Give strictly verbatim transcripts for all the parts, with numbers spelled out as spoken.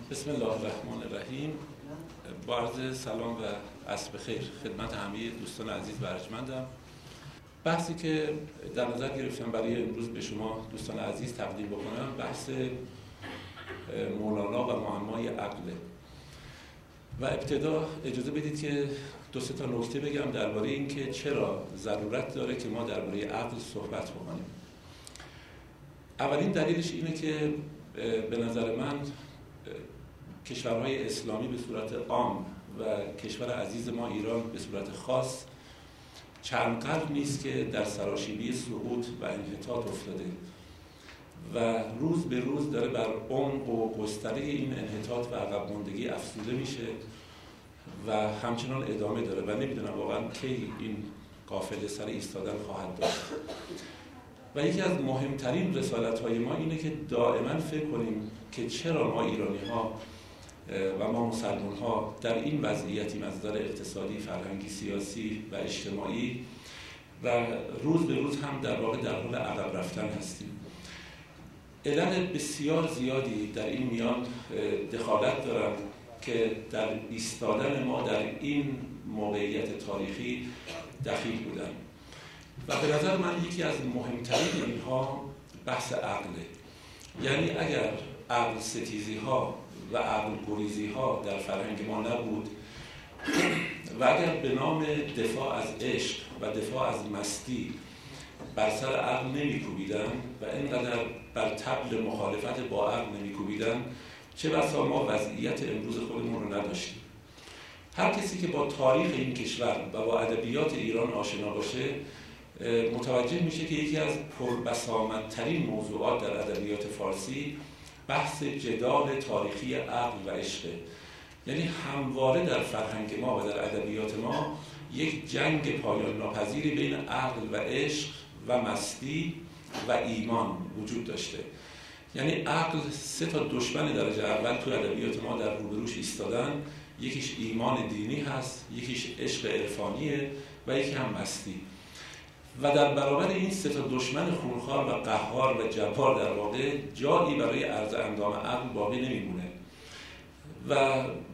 بسم الله الرحمن الرحیم. با عرض سلام و عصر بخیر خدمت همه دوستان عزیز و ارجمندم. بحثی که در نظر گرفتم برای امروز به شما دوستان عزیز تقدیم بکنم بحث مولانا و معمای عقل. و ابتدا اجازه بدید که دو سه تا نکته بگم درباره این که چرا ضرورت داره که ما درباره عقل صحبت بکنیم. اولین دلیلش اینه که به نظر من کشورهای اسلامی به صورت عام و کشور عزیز ما ایران به صورت خاص چند قرن نیست که در سراشیبی سقوط و انحطاط افتاده و روز به روز داره بر عمق و گستره این انحطاط و عقب ماندگی افزوده میشه و همچنان ادامه داره و نمیدونم واقعا کی این قافله سر ایستادن خواهد داشت. و یکی از مهمترین رسالت‌های ما اینه که دائما فکر کنیم که چرا ما ایرانی‌ها و ما مسلمان‌ها در این وضعیتی از نظر اقتصادی، فرهنگی، سیاسی و اجتماعی و روز به روز هم در واقع در حال عقب رفتن هستیم. علل بسیار زیادی در این میان دخالت دارن که در ایستادن ما در این موقعیت تاریخی دخیل بودن و به نظر من یکی از مهمترین اینها بحث عقله. یعنی اگر عقل ستیزی ها و عقل گریزی ها در فرهنگ ما نبود و اگر به نام دفاع از عشق و دفاع از مستی بر سر عقل نمی کوبیدن و اینقدر بر طبل مخالفت با عقل نمی کوبیدن، چه بسا ما وضعیت امروز خودمون رو نداشتیم. هر کسی که با تاریخ این کشور و با ادبیات ایران آشنا باشه متوجه میشه که یکی از پربسامدترین موضوعات در ادبیات فارسی بحث جدال تاریخی عقل و عشق. یعنی همواره در فرهنگ ما و در ادبیات ما یک جنگ پایان ناپذیری بین عقل و عشق و مستی و ایمان وجود داشته. یعنی عقل سه تا دشمن درجه اول تو ادبیات ما در روبروش ایستادن، یکیش ایمان دینی هست، یکیش عشق عرفانیه و یکی هم مستی. و در برابر این سه تا دشمن خونخوار و قهار و جبار در واقع جایی برای عرض اندام عقل باقی نمیمونه. و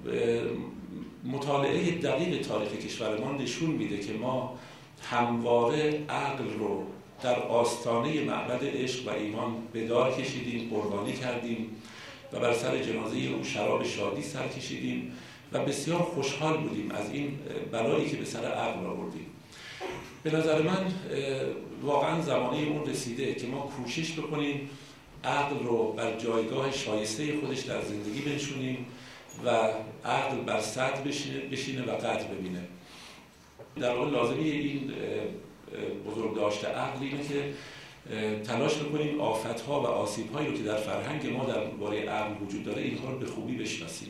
مطالعه دقیق تاریخ کشور ما نشون میده که ما همواره عقل رو در آستانه معبد عشق و ایمان به دار کشیدیم، قربانی کردیم و بر سر جنازه او شراب شادی سر کشیدیم و بسیار خوشحال بودیم از این بلایی که به سر عقل آوردیم. به نظر من واقعا زمانه اون رسیده که ما کوشش بکنیم عقل رو بر جایگاه شایسته خودش در زندگی بنشونیم و عقل بر سطح بشینه, بشینه و قدر ببینه. در واقع لازمی این بزرگداشت عقل اینه که تلاش بکنیم آفت‌ها و آسیب‌هایی رو که در فرهنگ ما درباره عقل وجود داره اینها رو به خوبی بشناسیم.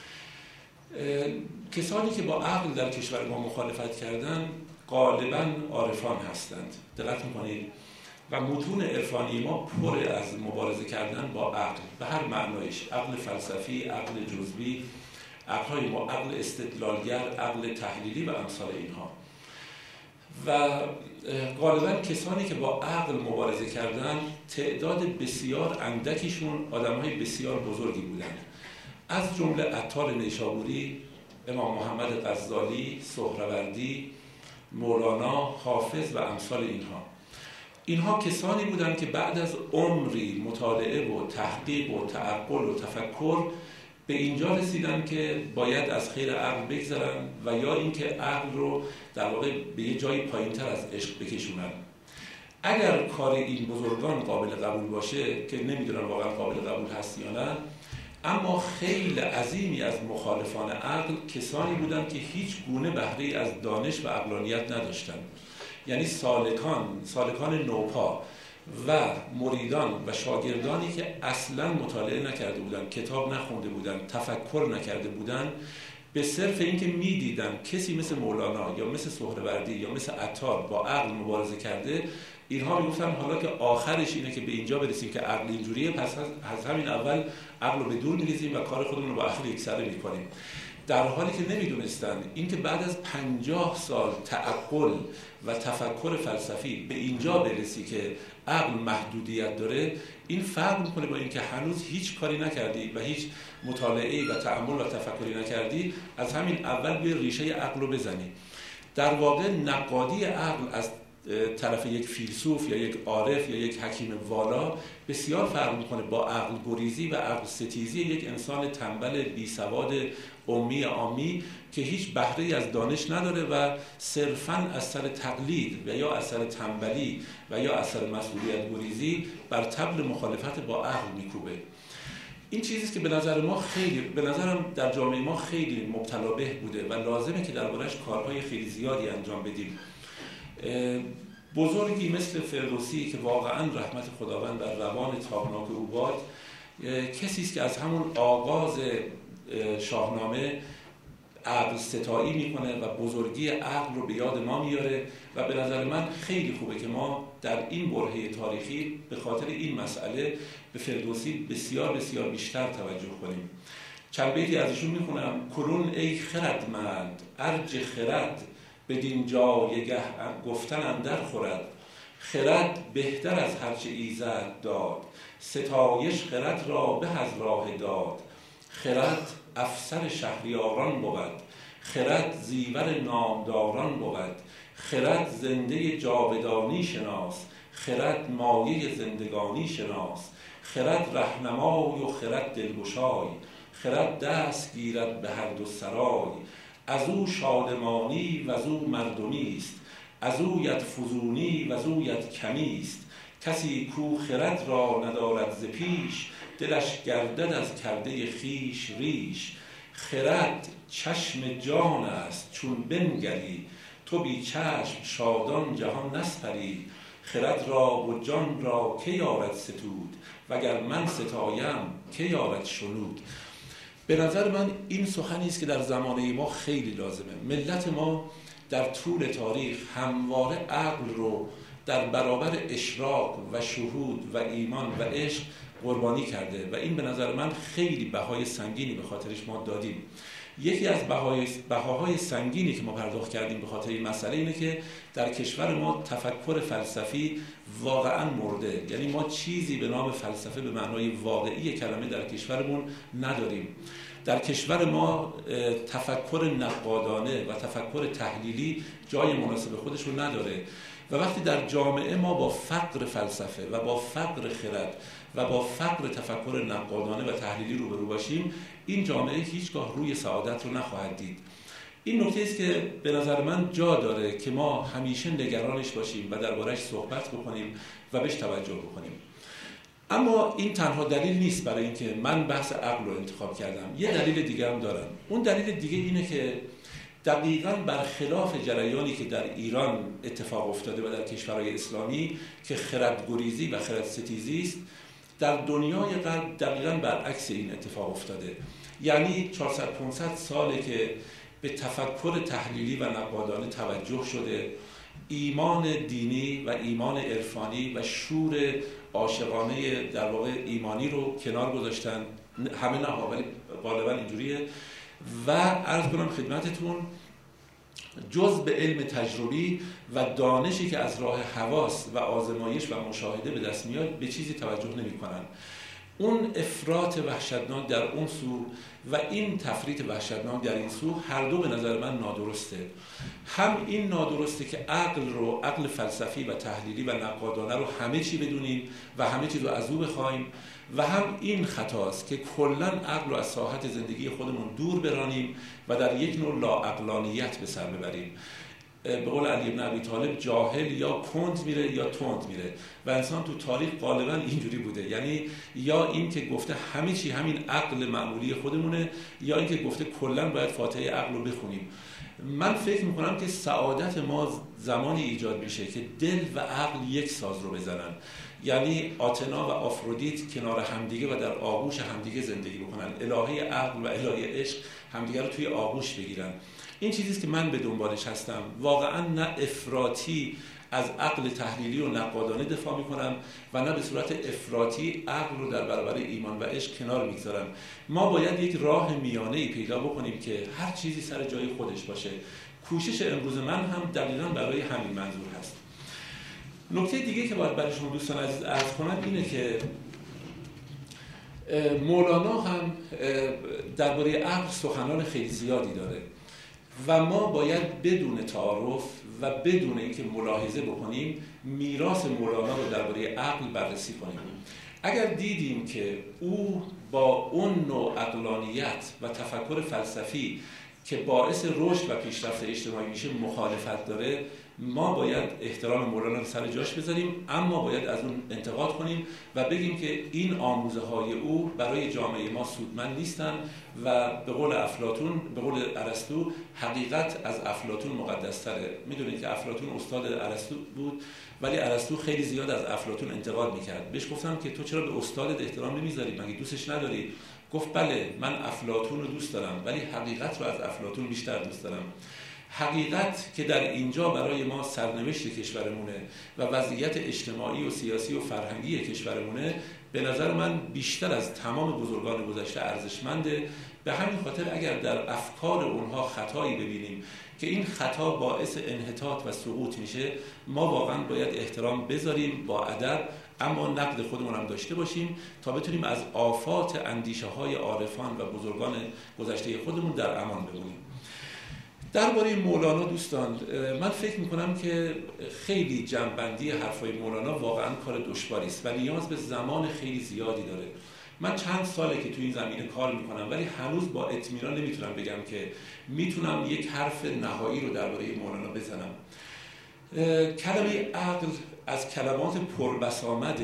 کسانی که با عقل در کشور ما مخالفت کردن غالباً عارفان هستند. دقت می‌کنید و متون عرفانی ما پر از مبارزه کردن با عقل به هر معنایش، عقل فلسفی، عقل جزوی، عقل‌های ما، عقل استدلالگر، عقل تحلیلی و امثال اینها. و غالباً کسانی که با عقل مبارزه کردن تعداد بسیار اندکیشون آدم‌های بسیار بزرگی بودند، از جمله عطار نیشابوری، امام محمد غزالی، سهروردی، مولانا، حافظ و امثال اینها. اینها کسانی بودند که بعد از عمری مطالعه و تحقیق و تعقل و تفکر به اینجا رسیدن که باید از خیر عقل بگذرن و یا اینکه عقل رو در واقع به یه جایی پایین‌تر از عشق بکشونن. اگر کار این بزرگان قابل قبول باشه که نمیدونم واقعا قابل قبول هست یا نه، اما خیلی عظیمی از مخالفان عقل کسانی بودند که هیچ گونه بهره از دانش و عقلانیت نداشتند. یعنی سالکان، سالکان نوپا و مریدان و شاگردانی که اصلا مطالعه نکرده بودند، کتاب نخونده بودند، تفکر نکرده بودند، به صرف اینکه میدیدن کسی مثل مولانا یا مثل سهروردی یا مثل عطار با عقل مبارزه کرده، اینها میگفتن حالا که آخرش اینه که به اینجا برسیم که عقل اینجوریه، پس از همین اول عقل رو به دور می‌ریزیم و کار خودمون رو با عقل یکسره می‌کنیم. در حالی که نمیدونستن اینکه بعد از پنجاه سال تعقل و تفکر فلسفی به اینجا برسی که عقل محدودیت داره، این فرق میکنه با اینکه هنوز هیچ کاری نکردی و هیچ مطالعه‌ای و تأمل و تفکری نکردی، از همین اول به ریشه عقل رو بزنی. در واقع نقادی عقل از طرف یک فیلسوف یا یک عارف یا یک حکیم والا بسیار فرق میکنه با عقل گریزی و عقل ستیزی یک انسان تنبل بی سواد امی عامی که هیچ بهره‌ای از دانش نداره و صرفاً از سر تقلید و یا از سر تنبلی و یا از سر مسئولیت گریزی بر طبل مخالفت با عقل میکوبه. این چیزی که به نظر ما خیلی به نظرم در جامعه ما خیلی مبتلا به بوده و لازمه که دربارش کارهای خیلی زیادی انجام بدیم. بزرگی مثل فردوسی که واقعا رحمت خداوند بر روان تابناک او باد، کسی است که از همون آغاز شاهنامه عقل ستایی میکنه و بزرگی عقل رو به یاد ما میاره و به نظر من خیلی خوبه که ما در این برهه تاریخی به خاطر این مسئله به فردوسی بسیار بسیار بیشتر توجه کنیم. چند بیتی از ایشون میخونم: کنون ای خردمند ارج خرد، بدین جایگه گفتن اندر خورد. خرد بهتر از هرچه ایزد داد، ستایش خرد را به از راه داد. خرد افسر شهریاران بود، خرد زیور نامداران بود. خرد زنده جاودانی شناس، خرد مایه زندگانی شناس. خرد رهنمای و خرد دلگشای، خرد دست گیرد به هر دو سرای. از او شادمانی و از او مردمی است، از او ید فزونی و از او ید کمی است. کسی کو خرد را ندارد ز پیش، دلش گردد از کرده خیش ریش. خرد چشم جان است چون بنگری، تو بی چشم شادان جهان نسپری. خرد را و جان را که یارد ستود، وگر من ستایم که یارد شنود. به نظر من این سخنی است که در زمانه ما خیلی لازمه. ملت ما در طول تاریخ همواره عقل رو در برابر اشراق و شهود و ایمان و عشق قربانی کرده و این به نظر من خیلی بهای سنگینی به خاطرش ما دادیم. یکی از بهای بهاهای سنگینی که ما پرداخت کردیم به خاطر این مسئله اینه که در کشور ما تفکر فلسفی واقعا مرده. یعنی ما چیزی به نام فلسفه به معنای واقعی کلمه در کشورمون نداریم. در کشور ما تفکر نقادانه و تفکر تحلیلی جای مناسب خودش رو نداره و وقتی در جامعه ما با فقر فلسفه و با فقر خرد و با فقر تفکر نقادانه و تحلیلی روبرو باشیم، این جامعه هیچگاه روی سعادت رو نخواهد دید. این نکته است که به نظر من جا داره که ما همیشه نگرانش باشیم و درباره‌اش صحبت بکنیم و بهش توجه بکنیم. اما این تنها دلیل نیست برای اینکه من بحث عقل رو انتخاب کردم. یه دلیل دیگه هم دارم. اون دلیل دیگه اینه که دقیقاً برخلاف جریانی که در ایران اتفاق افتاده و در کشورهای اسلامی که خردگریزی و خردستیزی است، در دنیای غرب دقیقاً برعکس این اتفاق افتاده. یعنی چهارصد پانصد ساله که به تفکر تحلیلی و نقادانه توجه شده، ایمان دینی و ایمان عرفانی و شور عاشقانه در واقع ایمانی رو کنار گذاشتن. همه نه ولی غالبا اینجوریه. و عرض کنم خدمتتون جز به علم تجربی و دانشی که از راه حواس و آزمایش و مشاهده به دست میاد به چیزی توجه نمی کنن. اون افراط وحشتناک در اون سو و این تفریط وحشتناک در این سو هر دو به نظر من نادرسته. هم این نادرسته که عقل رو، عقل فلسفی و تحلیلی و نقادانه رو همه چی بدونیم و همه چی رو از او بخوایم و هم این خطاست که کلاً عقل رو از ساحت زندگی خودمون دور برانیم و در یک نوع لاعقلانیت به سر ببریم. به قول علی بن ابی طالب جاهل یا کند میره یا تند میره و انسان تو تاریخ غالبا اینجوری بوده. یعنی یا این که گفته همه چی همین عقل معمولی خودمونه یا این که گفته کلا باید فاتحه عقل رو بخونیم. من فکر میکنم که سعادت ما زمانی ایجاد میشه که دل و عقل یک ساز رو بزنن. یعنی آتنا و آفرودیت کنار همدیگه و در آغوش همدیگه زندگی بکنن. الهه عقل و الهه عشق همدیگه رو توی آغوش بگیرن. این چیزیست که من به دنبالش هستم. واقعا نه افراطی از عقل تحلیلی و نقادانه دفاع میکنم و نه به صورت افراطی عقل رو در برابر ایمان و عشق کنار میگذارم. ما باید یک راه میانه‌ای پیدا بکنیم که هر چیزی سر جای خودش باشه. کوشش امروز من هم دقیقاً برای همین منظور هست. نکته دیگه که باید برای شما دوستان عزیز عرض کنم اینه که مولانا هم درباره عقل سخنان خیلی زیادی داره و ما باید بدون تعارف و بدون اینکه ملاحظه بکنیم میراث مولانا رو درباره عقل بررسی کنیم. اگر دیدیم که او با اون نوع عقلانیت و تفکر فلسفی که باعث رشد و پیشرفت اجتماعی میشه مخالفت داره، ما باید احترام مولانا رو سر جاش بذاریم، اما باید از اون انتقاد کنیم و بگیم که این آموزه های او برای جامعه ما سودمند نیستن و به قول افلاطون، به قول ارسطو، حقیقت از افلاطون مقدس‌تره. میدونید که افلاطون استاد ارسطو بود، ولی ارسطو خیلی زیاد از افلاطون انتقاد میکرد. بهش گفتم که تو چرا به استادت احترام نمیذاری؟ مگه دوستش نداری؟ گفت بله، من افلاطون رو دوست دارم ولی حقیقت رو از افلاطون بیشتر دوست دارم. حقیقت که در اینجا برای ما سرنوشت کشورمونه و وضعیت اجتماعی و سیاسی و فرهنگی کشورمونه، به نظر من بیشتر از تمام بزرگان گذشته ارزشمنده. به همین خاطر اگر در افکار اونها خطایی ببینیم که این خطا باعث انحطاط و سقوط میشه، ما واقعا باید احترام بذاریم با ادب، اما نقد خودمون هم داشته باشیم تا بتونیم از آفات اندیشه های عارفان و بزرگان گذشته خودمون در امان بمونیم. درباره مولانا دوستان، من فکر میکنم که خیلی جمع‌بندی حرفای مولانا واقعا کار دشواری است و نیاز به زمان خیلی زیادی داره. من چند ساله که تو این زمینه کار میکنم ولی هنوز با اطمینان نمیتونم بگم که میتونم یک حرف نهایی رو درباره مولانا بزنم. کلمه عقل از کلمات پربسامد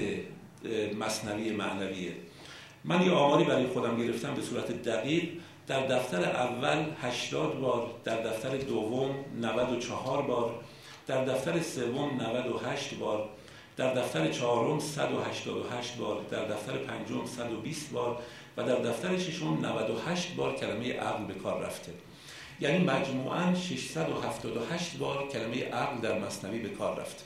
مثنوی معنویه. من یه آماری برای خودم گرفتم به صورت دقیق. در دفتر اول هشتاد بار، در دفتر دوم نود و چهار بار، در دفتر سوم نود و هشت بار، در دفتر چهارم صد و هشتاد و هشت بار، در دفتر پنجم صد و بیست بار و در دفتر ششم نود و هشت بار کلمه عقل به کار رفته. یعنی مجموعاً ششصد و هفتاد و هشت بار کلمه عقل در مثنوی به کار رفته.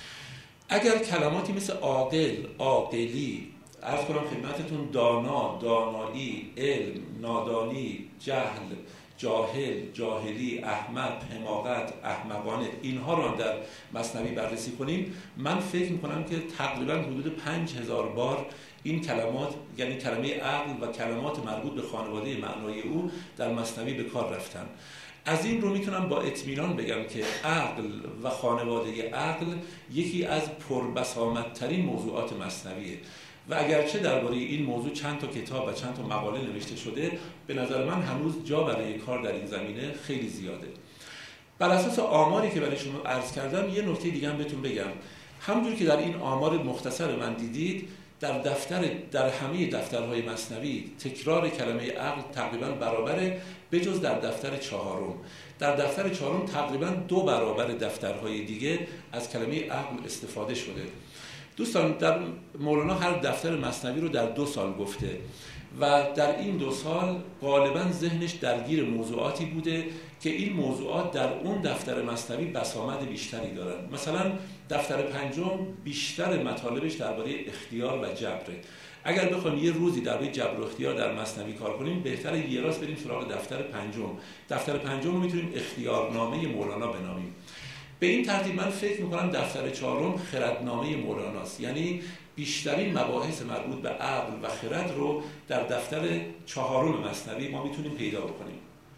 اگر کلماتی مثل عاقل، عاقلی، عرض کنم خدمتتون دانا، دانایی، علم، نادانی، جهل، جاهل، جاهلی، احمق، حماقت، احمقانه، اینها رو هم در مثنوی بررسی کنیم، من فکر میکنم که تقریبا حدود پنج هزار بار این کلمات، یعنی کلمه عقل و کلمات مربوط به خانواده معنای او در مثنوی به کار رفتن. از این رو میتونم با اطمینان بگم که عقل و خانواده عقل یکی از پربسامدترین موضوعات مثنویه و اگرچه درباره این موضوع چند تا کتاب و چند تا مقاله نوشته شده، به نظر من هنوز جا برای کار در این زمینه خیلی زیاده. بر اساس آماری که برای شما عرض کردم، یه نکته دیگه هم بهتون بگم. همونجور که در این آمار مختصر من دیدید، در دفتر در همه دفترهای مثنوی تکرار کلمه عقل تقریبا برابره، بجز در دفتر چهارم. در دفتر چهارم تقریبا دو برابر دفترهای دیگه از کلمه عقل استفاده شده. دوستان، در مولانا هر دفتر مثنوی رو در دو سال گفته و در این دو سال غالبا ذهنش درگیر موضوعاتی بوده که این موضوعات در اون دفتر مثنوی بسامد بیشتری دارن. مثلا دفتر پنجم بیشتر مطالبش درباره اختیار و جبره. اگر بخوایم یه روزی درباره جبر و اختیار در مثنوی کار کنیم، بهتره یه راست بریم سراغ دفتر پنجم. دفتر پنجم رو میتونیم اختیارنامه مولانا بنامیم. به این ترتیب من فکر میکنم دفتر چهارم خردنامه مولاناست، یعنی بیشترین مباحث مربوط به عقل و خرد رو در دفتر چهارم مثنوی ما میتونیم پیدا بکنیم.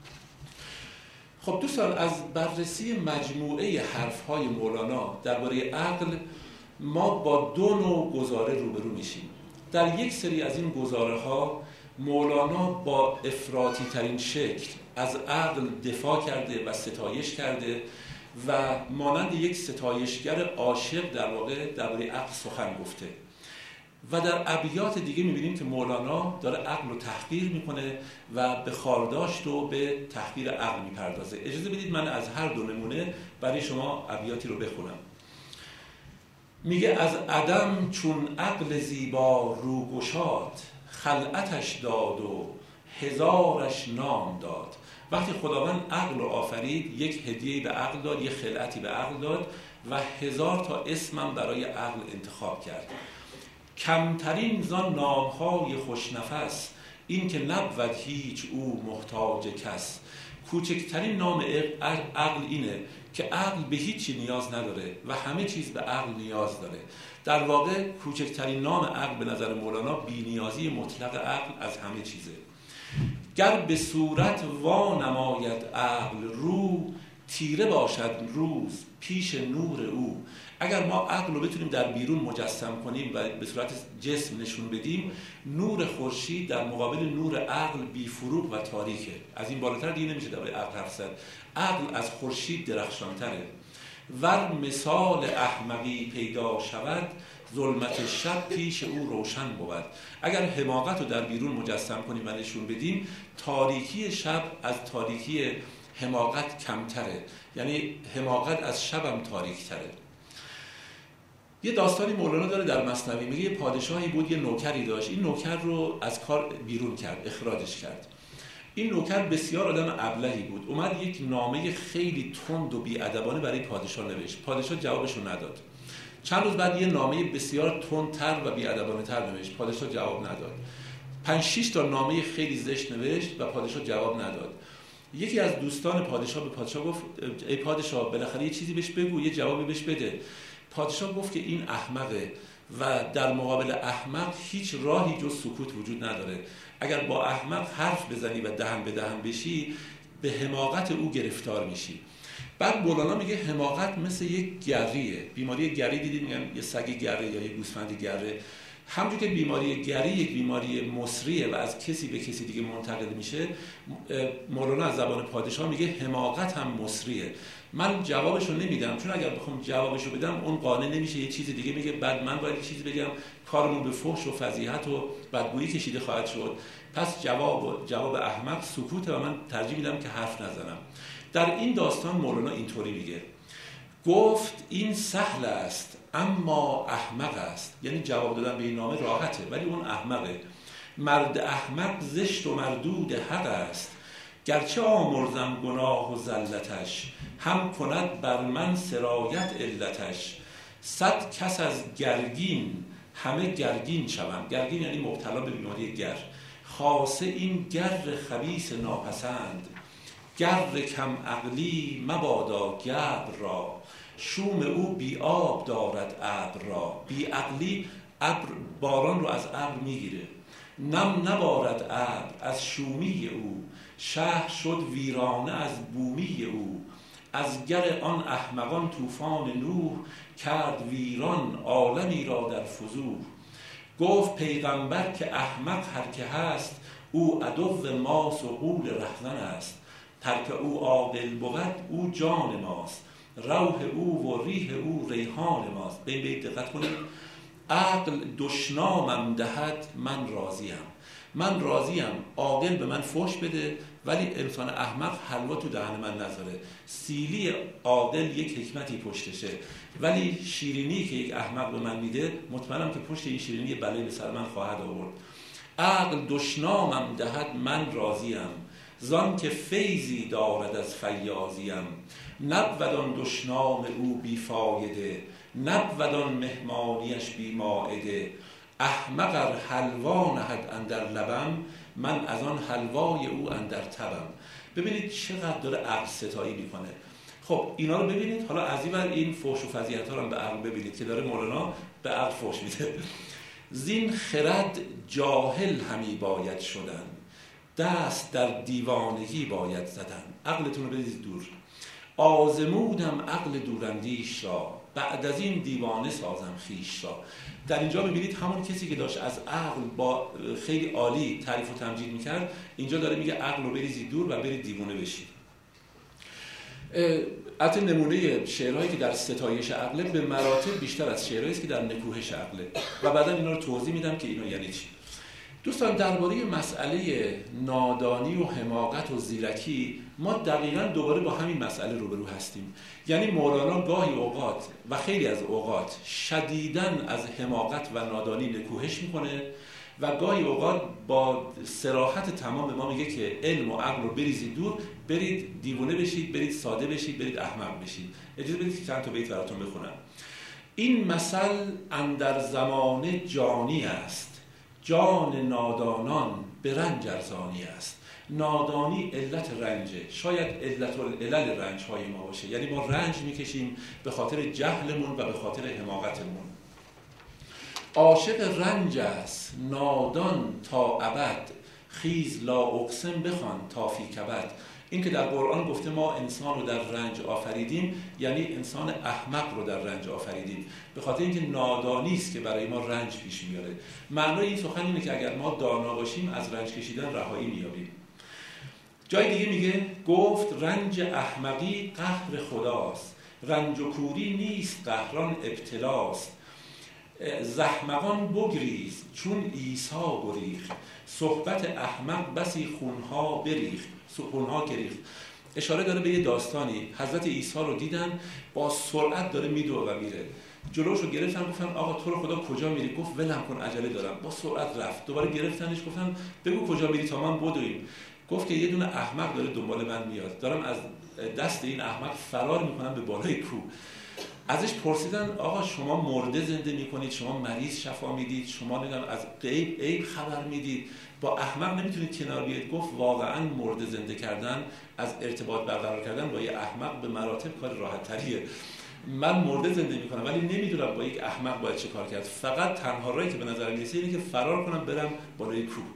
خب دوستان، از بررسی مجموعه حرفهای مولانا درباره عقل ما با دو نوع گزاره روبرو میشیم. در یک سری از این گزاره ها مولانا با افراطی ترین شکل از عقل دفاع کرده و ستایش کرده و مانند یک ستایشگر عاشق در واقع درباره عقل سخن گفته و در ابیات دیگه میبینیم که مولانا داره عقل رو تحقیر میکنه و به خارداشت و به تحقیر عقل میپردازه. اجازه بدید من از هر دو نمونه برای شما ابیاتی رو بخونم. میگه از عدم چون عقل زیبا رو گشاد، خلعتش داد و هزارش نام داد. وقتی خداوند عقل رو آفرید، یک هدیه‌ای به عقل داد، یک خلعتی به عقل داد و هزار تا اسمم برای عقل انتخاب کرد. کمترین زان نامهای خوشنفس، این که نبود هیچ او محتاج کس. کوچکترین نام عقل اینه که عقل به هیچی نیاز نداره و همه چیز به عقل نیاز داره. در واقع کوچکترین نام عقل به نظر مولانا بی‌نیازی مطلق عقل از همه چیزه. گر به صورت وا نماید عقل رو، تیره باشد روز پیش نور او. اگر ما عقل رو بتونیم در بیرون مجسم کنیم و به صورت جسم نشون بدیم، نور خورشید در مقابل نور عقل بی فروغ و تاریکه. از این بالاتر دیگه نمیشه در عقل حرف زد. عقل از خورشید درخشانتره. ور مثال احمقی پیدا شود، ظلمت شب پیش او روشن بود. اگر حماقت رو در بیرون مجسم کنیم و نشون بدیم، تاریکی شب از تاریکی حماقت کمتره، یعنی حماقت از شبم تاریک تره. یه داستانی مولانا داره در مثنوی، میگه یه پادشاهی بود، یه نوکری داشت. این نوکر رو از کار بیرون کرد، اخراجش کرد. این نوکر بسیار آدم ابلهی بود. اومد یک نامه خیلی تند و بی‌ادبانه برای پادشاه نوشت. پادشاه جوابش رو نداد. چند روز بعد یه نامه بسیار تندتر و بی‌ادبانه تر نوشت. پادشاه جواب نداد. پنج شش تا نامه خیلی زشت نوشت و پادشاه جواب نداد. یکی از دوستان پادشاه به پادشاه گفت ای پادشاه، بالاخره یه چیزی بهش بگو، یه جوابی بهش بده. پادشاه گفت که این احمقه و در مقابل احمق هیچ راهی جز سکوت وجود نداره. اگر با احمق حرف بزنی و دهن به دهن بشی، به حماقت او گرفتار میشی. بعد مولانا میگه حماقت مثل یک گریه. بیماری گری دیدید میگن یه سگ گره یا یه گوسفند گره. همونجور که بیماری گری یک بیماری مصریه و از کسی به کسی دیگه منتقل میشه، مولانا از زبان پادشاه میگه حماقت هم مصریه. من جوابشو نمیدم، چون اگر بخوام جوابشو بدم اون قانع نمیشه، یه چیز دیگه میگه، بعد من باید یه چیزی بگم، کارمون به فحش و فضیحت و بدگویی کشیده خواهد شد. پس جواب جواب احمق سکوته و من ترجیح میدم که حرف نزنم. در این داستان مولانا اینطوری میگه، گفت این سهل است اما احمق است. یعنی جواب دادن به این نامه راحته ولی اون احمقه. مرد احمق زشت و مردود حق است، گرچه آمرزم گناه و زلتش، هم کند بر من سرایت علتش. صد کس از گرگین همه گرگین شوم. گرگین یعنی مبتلا به بیماری گر. خاصه این گر خبیث ناپسند، گر کم عقلی مبادا گبر را. شوم او بی آب دارد ابر را. بی عقلی ابر باران رو از ابر میگیره. نم نبارد ابر از شومی او، شهر شد ویرانه از بومی او. از گر آن احمقان طوفان نوح، کرد ویران عالمی را در فضوح. گفت پیغمبر که احمق هر که هست، او عدو ماست و غول رهزن است. هر که او عاقل بود او جان ماست، روح او و ریح او ریحان ماست. به این بیت دقت کنید. عقل دشنامم دهد من راضیم. من راضیم عاقل به من فحش بده ولی انسان احمق حلوا تو دهن من نذاره. سیلی عاقل یک حکمتی پشتشه ولی شیرینی که یک احمق به من میده، مطمئنم که پشت این شیرینی بلایی به سر من خواهد آورد. عقل دشنامم دهد من راضیم، زان که فیضی دارد از فیاضیم. نبودان دشنام او بی فایده، نبودان مهمانیش بی مائده. احمق ار حلوا نهد اندر لبم، من از آن حلوای او اندر تبم. ببینید چقدر داره عقل ستایی میکنه. خب اینا رو ببینید، حالا از این ور این فحش و فضیحت ها رو به عقل ببینید که داره مولانا به عقل فحش میده. زین خرد جاهل همی باید شدن، دست در دیوانگی باید زدن. عقلتون رو بدید دور. آزمودم عقل دوراندیش را، بعد از این دیوانه سازم خیش را. در اینجا ببینید همون کسی که داشت از عقل با خیلی عالی تعریف و تمجید میکرد، اینجا داره میگه عقل رو بریزید دور و برید دیوانه بشید. البته نمونه شعرهایی که در ستایش عقله به مراتب بیشتر از شعرهایی است که در نکوهش عقله و بعدا اینا رو توضیح میدم که اینا یعنی چی. دوستان درباره مسئله نادانی و حماقت و زیرکی ما دقیقاً دوباره با همین مسئله روبرو هستیم. یعنی مولانا گاهی اوقات و خیلی از اوقات شدیداً از حماقت و نادانی نکوهش میکنه و گاهی اوقات با صراحت تمام به ما میگه که علم و عقل رو بریزید دور، برید دیوانه بشید، برید ساده بشید، برید احمق بشید. اجازه بدید که چند تا بیت براتون بخونم. این مثل اندر زمان جانی است، جان نادانان به رنج ارزانی است. نادانی علت رنجه، شاید علت العلل رنج های ما باشه، یعنی ما رنج میکشیم به خاطر جهلمون و به خاطر حماقتمون. عاشق رنج است نادان تا ابد، خیز لا اقسم بخوان تا فی کبد. این که در قرآن گفته ما انسان رو در رنج آفریدیم، یعنی انسان احمق رو در رنج آفریدیم، به خاطر اینکه نادانی است که برای ما رنج پیش میاره. معنای این سخن اینه که اگر ما دانا باشیم از رنج کشیدن رهایی میابیم. جای دیگه میگه گفت رنج احمقی قهر خداست، رنج و کوری نیست قهران ابتلاست. زحمقان بگریز چون عیسی گریخت، صحبت احمق بسی خونها بریخت، خونها گریخت. اشاره داره به یه داستانی، حضرت عیسی رو دیدن با سرعت داره میدوه و میره، جلوش رو گرفتن گفتن آقا تو رو خدا کجا میری؟ گفت ولم کن عجله دارم. با سرعت رفت. دوباره گرفتنش گفتن بگو کجا میری تا من بدویم. گفت که یه دونه احمق داره دنبال من میاد، دارم از دست این احمق فرار میکنم به بالای کوه. ازش پرسیدن آقا شما مرده زنده میکنید، شما مریض شفا میدید، شما نمیدونم از غیب عیب خبر میدید، با احمق نمیتونید کنار بیاید؟ گفت واقعا مرده زنده کردن، از ارتباط برقرار کردن با یه احمق به مراتب کار راحت تریه. من مرده زنده میکنم ولی نمیدونم با یک احمق باید چه کار کرد. فقط تنها راهی که به نظر میرسه اینه که فرار کنم برم بالای کوه.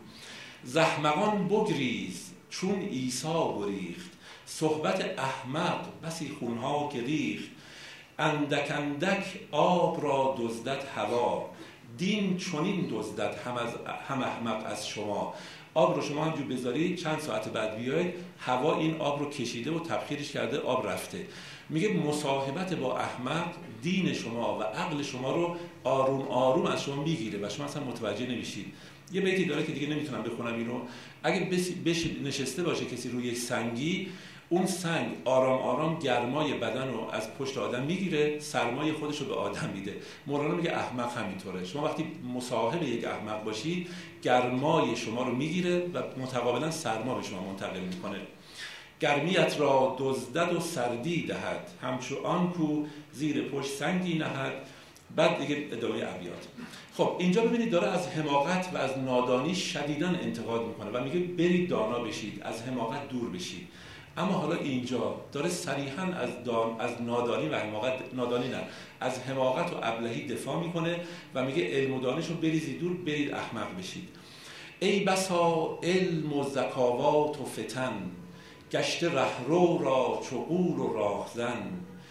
زحمقان بگریز چون عیسی گریخت، صحبت احمق بسی خونها که ریخت. اندک اندک آب را دزدد هوا، دین چنین دزدد هم از هم احمق از شما. آب رو شما همجور بذارید چند ساعت بعد بیاید هوا این آب رو کشیده و تبخیرش کرده، آب رفته. میگه مصاحبت با احمق دین شما و عقل شما رو آروم آروم از شما میگیره و شما اصلا متوجه نمیشید. یه بیتی داره که دیگه نمیتونم بخونم اینو. اگه بش نشسته باشه کسی روی یک سنگی، اون سنگ آرام آرام گرمای بدن رو از پشت آدم میگیره، سرمای خودش رو به آدم میده. مولانا میگه احمق همینطوره. شما وقتی مصاحب یک احمق باشید گرمای شما رو میگیره و متقابلا سرما به شما منتقل میکنه. گرمیت را دزدد و سردی دهد، همچو آن کو زیر پشت سنگی نهد. بعد دیگه ادامه ابیات. خب اینجا ببینید داره از حماقت و از نادانی شدیداً انتقاد میکنه و میگه برید دانا بشید، از حماقت دور بشید. اما حالا اینجا داره صریحاً از دان از نادانی و حماقت، نادانی نه، از حماقت و ابلهی دفاع میکنه و میگه علم و دانش رو بریزید دور، برید احمق بشید. ای بسا علم و ذکاوات و فتن، گشته رهرو را چو غول و راهزن.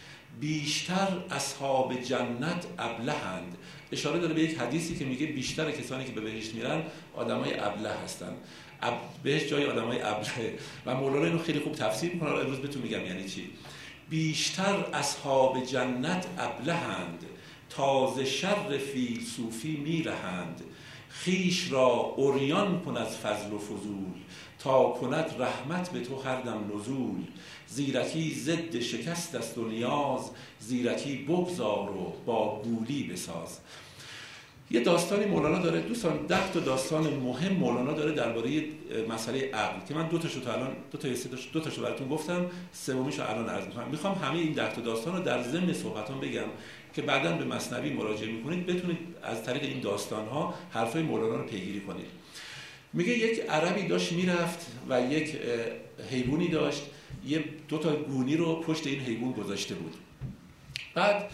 بیشتر اصحاب جنت ابلهند. اشاره داره به یک حدیثی که میگه بیشتر کسانی که به بهشت میرن آدمای ابله هستن. اب... بهشت جای آدمای ابله و مولانا اینو خیلی خوب تفسیر میکنه. امروز بهتون میگم یعنی چی. بیشتر اصحاب جنت ابلهند، تازه شر فیلسوفی میرهند. خیش را عریان کن از فضل و فضول، تا کند رحمت به تو هر دم نزول. زیرکی ضد شکست است و نیاز، زیرکی بگذار و با گولی بساز. یه داستانی مولانا داره دوستان، ده تا داستان مهم مولانا داره درباره مسئله عقل که من دو تاشو تا الان دو تا سه دو تاشو براتون گفتم، سومیشو الان عرض می‌کنم. میخوام همه این ده تا داستان رو در ضمن صحبتام بگم که بعداً به مثنوی مراجعه می‌کنید بتونید از طریق این داستان‌ها حرفای مولانا رو پیگیری کنید. میگه یک عربی داشت میرفت و یک حیوانی داشت، یه دو تا گونی رو پشت این حیوان گذاشته بود. بعد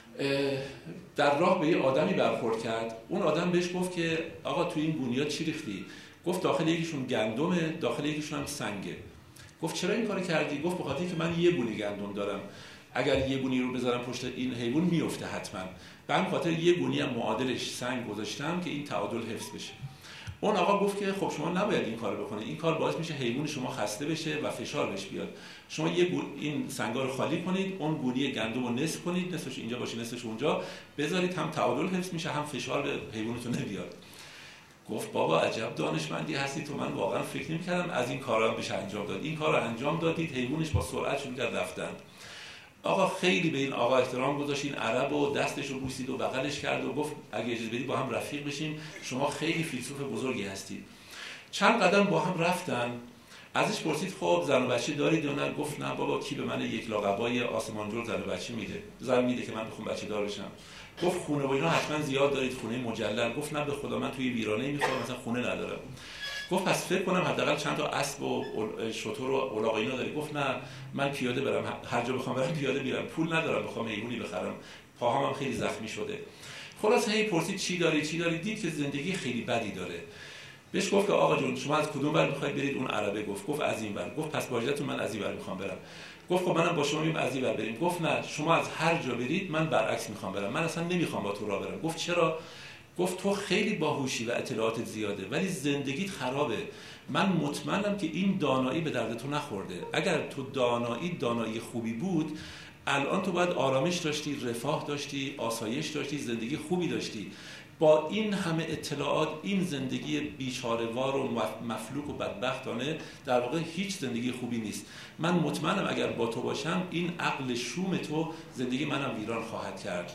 در راه به یه آدمی برخورد کرد. اون آدم بهش گفت که آقا تو این گونی‌ها چی ریختی؟ گفت داخل یکیشون گندمه، داخل یکیشون هم سنگه. گفت چرا این کارو کردی؟ گفت بخاطر اینکه من یه گونی گندم دارم، اگر یه گونی رو بذارم پشت این حیوان میفته حتما. به همین خاطر یه گونی هم معادلش سنگ گذاشتم که این تعادل حفظ بشه. اون آقا گفت که خب شما نباید این کارو بکنید، این کار باعث میشه حیوان شما خسته بشه و فشار بهش بیاد. شما یه گو... این سنگا رو خالی کنید، اون گونی گندم رو نصف کنید، نصفش اینجا باشه نصفش اونجا بذارید، هم تعادل حفظ میشه هم فشار به حیوانتون نمیاد. گفت بابا عجب دانشمندی هستی تو، من واقعا فکر نمی‌کردم از این کارا بشه انجام داد. این کارو انجام دادید، حیوانش با سرعت شروع کرد رفتن. آقا خیلی به این آقا احترام گذاشت، این عرب و دستش رو بوسید و بغلش کرد و گفت اگه اجازه بدید با هم رفیق بشیم، شما خیلی فیلسوف بزرگی هستید. چند قدم با هم رفتن. ازش پرسید خب زن و بچه دارید یا نه؟ گفت نه بابا، کی به من یک لاقبای آسمانجور زن و بچه میده؟ زن میده که من بخوام بچه دار بشم. گفت خونه و اینا حتما زیاد دارید، خونه مجلل؟ گفت نه به خدا من توی ویرانه میخوام، مثلا خونه ندارم. گفت پس فکر کنم حداقل چند تا اسب و شتر و الاغ اینا داری. گفت نه من پیاده برم، هر جا بخوام برم پیاده میرم، پول ندارم بخوام میمونی بخرم، پاهام هم خیلی زخمی شده. خلاص هی پرسید چی داری چی داری، دید که زندگی خیلی بدی داره. بهش گفت که آقا جون شما از کدوم ور میخواید برید؟ اون عربه گفت گفت از این ور. گفت پس باجتون من از این ور میخوام برم. گفت خب منم با شما میام از این ور بریم. گفت نه شما از هر جا برید من برعکس میخوام برم، من اصلا نمیخوام با تو راه برم. گفت چرا؟ گفت تو خیلی باهوشی و اطلاعات زیاده ولی زندگیت خرابه. من مطمئنم که این دانایی به درد تو نخورده. اگر تو دانایی دانایی خوبی بود الان تو باید آرامش داشتی، رفاه داشتی، آسایش داشتی، زندگی خوبی داشتی. با این همه اطلاعات این زندگی بیچاره‌وار و مفلوک و بدبختانه در واقع هیچ زندگی خوبی نیست. من مطمئنم اگر با تو باشم این عقل شوم تو زندگی منم ویران خواهد کرد.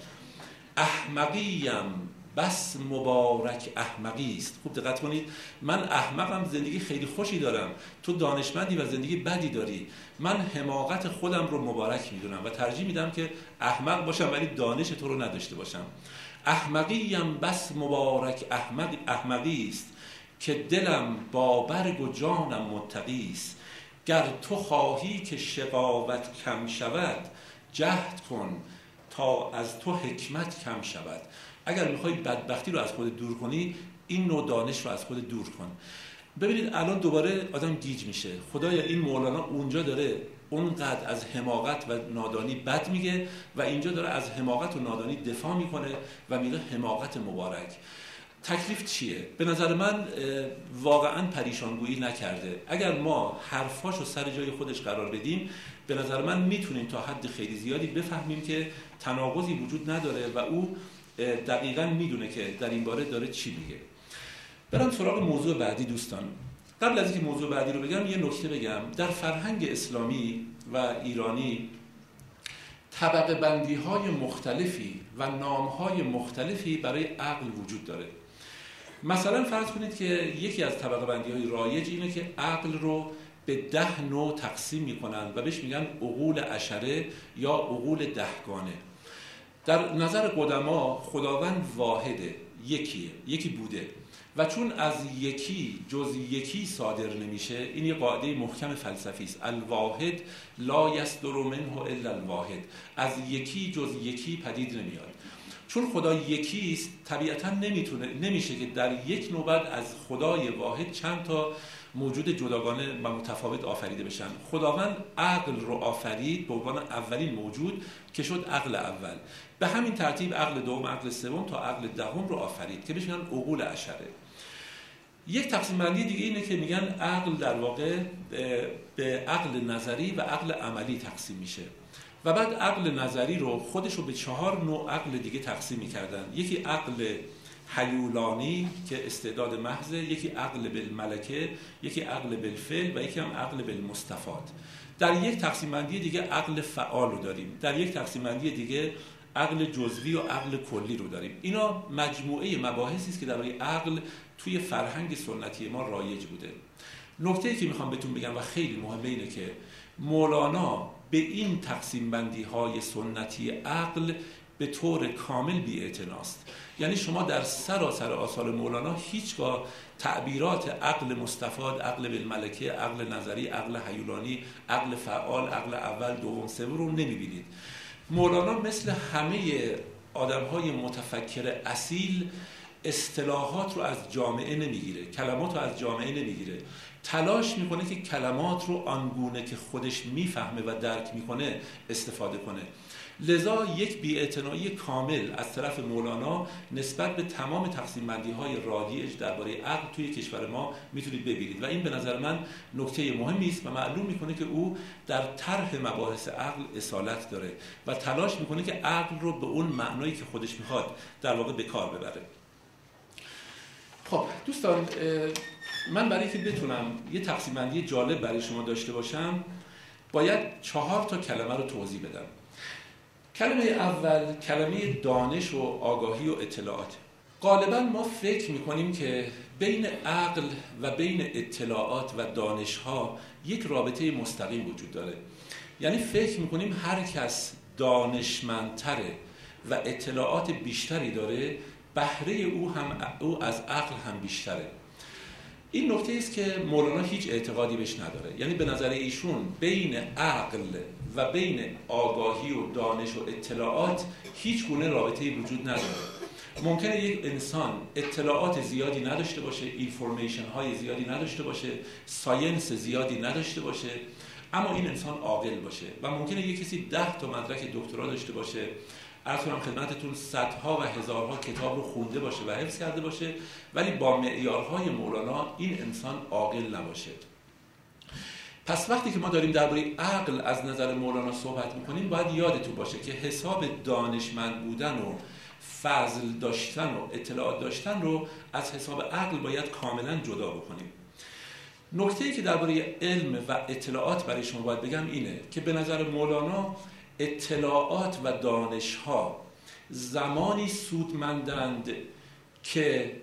احمقیم بس مبارک احمقی است. خوب دقت کنید، من احمقم، زندگی خیلی خوشی دارم، تو دانشمندی و زندگی بدی داری. من حماقت خودم رو مبارک میدونم و ترجیح میدم که احمق باشم ولی دانش تو رو نداشته باشم. احمقیم بس مبارک احمق احمقی است که دلم با برگ و جانم متقی است. گر تو خواهی که شقاوت کم شود جهد کن تا از تو حکمت کم شود. اگر میخوای بدبختی رو از خود دور کنی این نوع دانش رو از خود دور کن. ببینید الان دوباره آدم گیج میشه، خدایا این مولانا اونجا داره اونقدر از حماقت و نادانی بد میگه و اینجا داره از حماقت و نادانی دفاع میکنه و میگه حماقت مبارک. تکلیف چیه؟ به نظر من واقعا پریشانگویی نکرده. اگر ما حرفاشو سر جای خودش قرار بدیم به نظر من میتونیم تا حد خیلی زیادی بفهمیم که تناقضی وجود نداره و او دقیقاً میدونه که در این باره داره چی میگه. برم سراغ موضوع بعدی دوستان. قبل از اینکه موضوع بعدی رو بگم یه نکته بگم. در فرهنگ اسلامی و ایرانی طبقه بندی های مختلفی و نام های مختلفی برای عقل وجود داره. مثلا فرض کنید که یکی از طبقه بندی های رایج اینه که عقل رو به ده نوع تقسیم میکنن و بهش میگن عقول عشره یا عقول دهگانه. در نظر قدما خداوند واحده، یکیه، یکی بوده و چون از یکی جز یکی صادر نمیشه، این یه قاعده محکم فلسفی است. الواحد لا یصدر منه الا الواحد. از یکی جز یکی پدید نمیاد. چون خدا یکی است طبیعتا نمیتونه نمیشه که در یک نوبت از خدای واحد چند تا موجود جداگانه و متفاوت آفریده بشن. خداوند عقل رو آفرید به عنوان اولین موجود که شد عقل اول. به همین ترتیب عقل دوم، عقل سوم تا عقل دهم رو آفرید که بهش میگن عقول عشره. یک تقسیم بندی دیگه اینه که میگن عقل در واقع به عقل نظری و عقل عملی تقسیم میشه و بعد عقل نظری رو خودش رو به چهار نوع عقل دیگه تقسیم میکردن. یکی عقل حیولانی که استعداد محض، یکی عقل بالملکه، یکی عقل بالفعل و یکی هم عقل بالمستفاد. در یک تقسیم بندی دیگه عقل فعال رو داریم، در یک تقسیم بندی دیگه عقل جزوی و عقل کلی رو داریم. اینا مجموعه مباحثی است که درباره عقل توی فرهنگ سنتی ما رایج بوده. نکته‌ای که میخوام بهتون بگم و خیلی مهمه اینه که مولانا به این تقسیم بندی های سنتی عقل به طور کامل بی‌اعتناست. یعنی شما در سراسر آثار مولانا هیچگاه تعبیرات عقل مستفاد، عقل بالملکه، عقل نظری، عقل حیولانی، عقل فعال، عقل اول، دوم، سوم رو نمیبینید. مولانا مثل همه آدم‌های متفکر اصیل اصطلاحات رو از جامعه نمیگیره، کلمات رو از جامعه نمیگیره. تلاش میکنه که کلمات رو آنگونه که خودش میفهمه و درک میکنه استفاده کنه. لذا یک بی‌اعتنایی کامل از طرف مولانا نسبت به تمام تقسیم بندی های رادیج درباره عقل توی کشور ما میتونید ببینید و این به نظر من نکته مهمی است و معلوم میکنه که او در طرح مباحث عقل اصالت داره و تلاش میکنه که عقل رو به اون معنایی که خودش میخواد در واقع به کار ببره. خب دوستان، من برای که بتونم یه تقسیم بندی جالب برای شما داشته باشم باید چهار تا کلمه رو توضیح بدم. کلمه اول کلمه دانش و آگاهی و اطلاعات. غالبا ما فکر میکنیم که بین عقل و بین اطلاعات و دانش ها یک رابطه مستقیم وجود داره. یعنی فکر میکنیم هر کس دانشمندتره و اطلاعات بیشتری داره، بهره او هم او از عقل هم بیشتره. این نکته است که مولانا هیچ اعتقادی بهش نداره. یعنی به نظر ایشون بین عقل و بین آگاهی و دانش و اطلاعات هیچ گونه رابطه‌ای وجود نداره. ممکنه یک انسان اطلاعات زیادی نداشته باشه، اینفورمیشن های زیادی نداشته باشه، ساینس زیادی نداشته باشه، اما این انسان عاقل باشه. و ممکنه یک کسی ده تا مدرک دکترا داشته باشه، عرض کنم خدمتتون صدها و هزارها کتاب رو خونده باشه و حفظ کرده باشه، ولی با معیارهای مولانا این انسان عاقل نباشه. پس وقتی که ما داریم درباره عقل از نظر مولانا صحبت میکنیم، باید یادتون باشه که حساب دانشمند بودن و فضل داشتن و اطلاعات داشتن رو از حساب عقل باید کاملا جدا بکنیم. نکته‌ای که درباره علم و اطلاعات برای شما باید بگم اینه که به نظر مولانا اطلاعات و دانش‌ها زمانی سودمندند که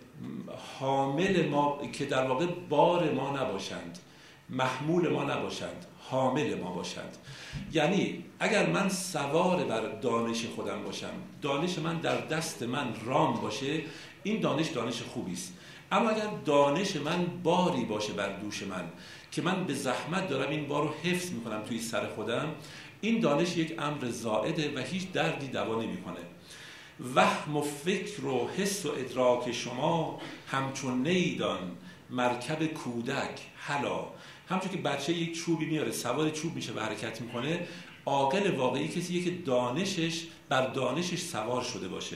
حامل ما، که در واقع بار ما نباشند، محمول ما نباشند، حامل ما باشند. یعنی اگر من سوار بر دانش خودم باشم، دانش من در دست من رام باشه، این دانش دانش خوبی است. اما اگر دانش من باری باشه بر دوش من که من به زحمت دارم این بار رو حفظ میکنم توی سر خودم، این دانش یک امر زائده و هیچ دردی دوا نمیکنه. وهم و فکر و حس و ادراک شما همچون نیدان مرکب کودک حالا. همچون که بچه یک چوبی میاره، سوار چوب میشه و حرکت میکنه، عاقل واقعی کسیه که دانشش بر دانشش سوار شده باشه.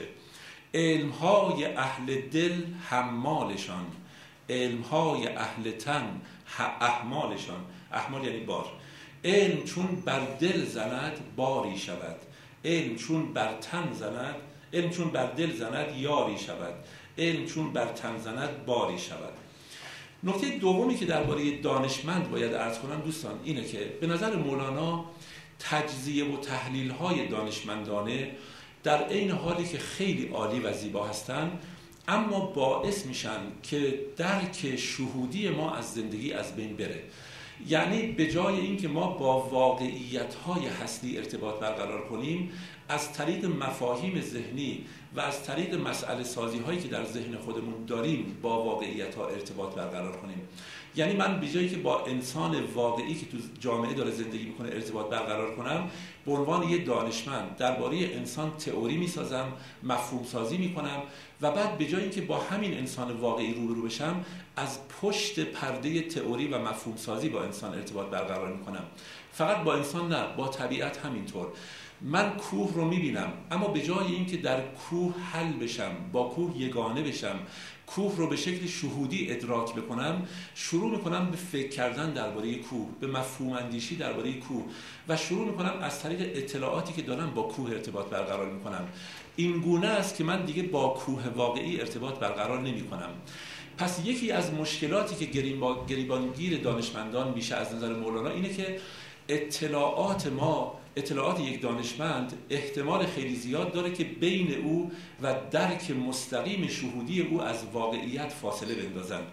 علمهای اهل دل حمالشان، علمهای اهل تن احمالشان. احمال یعنی بار. علم چون بر دل زند باری شود، علم چون بر تن زند، علم چون بر دل زند یاری شود، علم چون بر تن زند باری شود. نکته دومی که درباره دانشمند باید عرض کنم دوستان اینه که به نظر مولانا تجزیه و تحلیل های دانشمندانه در عین حالی که خیلی عالی و زیبا هستن، اما باعث میشن که درک شهودی ما از زندگی از بین بره. یعنی به جای اینکه ما با واقعیت‌های هستی ارتباط برقرار کنیم، از طریق مفاهیم ذهنی و از طریق مسئله سازی هایی که در ذهن خودمون داریم با واقعیت‌ها ارتباط برقرار کنیم. یعنی من به جایی که با انسان واقعی که تو جامعه داره زندگی میکنه ارتباط برقرار کنم، به عنوان یه دانشمند درباره انسان تئوری میسازم، مفهوم سازی میکنم و بعد به جای اینکه با همین انسان واقعی روبرو بشم، از پشت پرده تئوری و مفهوم سازی با انسان ارتباط برقرار میکنم. فقط با انسان نه، با طبیعت همینطور. من کوه رو میبینم، اما به جای اینکه در کوه حل بشم، با کوه یگانه بشم، کوه رو به شکل شهودی ادراک بکنم، شروع میکنم به فکر کردن درباره کوه، به مفهوم اندیشی درباره کوه و شروع میکنم از طریق اطلاعاتی که دارم با کوه ارتباط برقرار میکنم. این گونه است که من دیگه با کوه واقعی ارتباط برقرار نمیکنم. پس یکی از مشکلاتی که گریبانگیر دانشمندان میشه از نظر مولانا اینه که اطلاعات ما، اطلاعات یک دانشمند احتمال خیلی زیاد داره که بین او و درک مستقیم شهودی او از واقعیت فاصله بندازند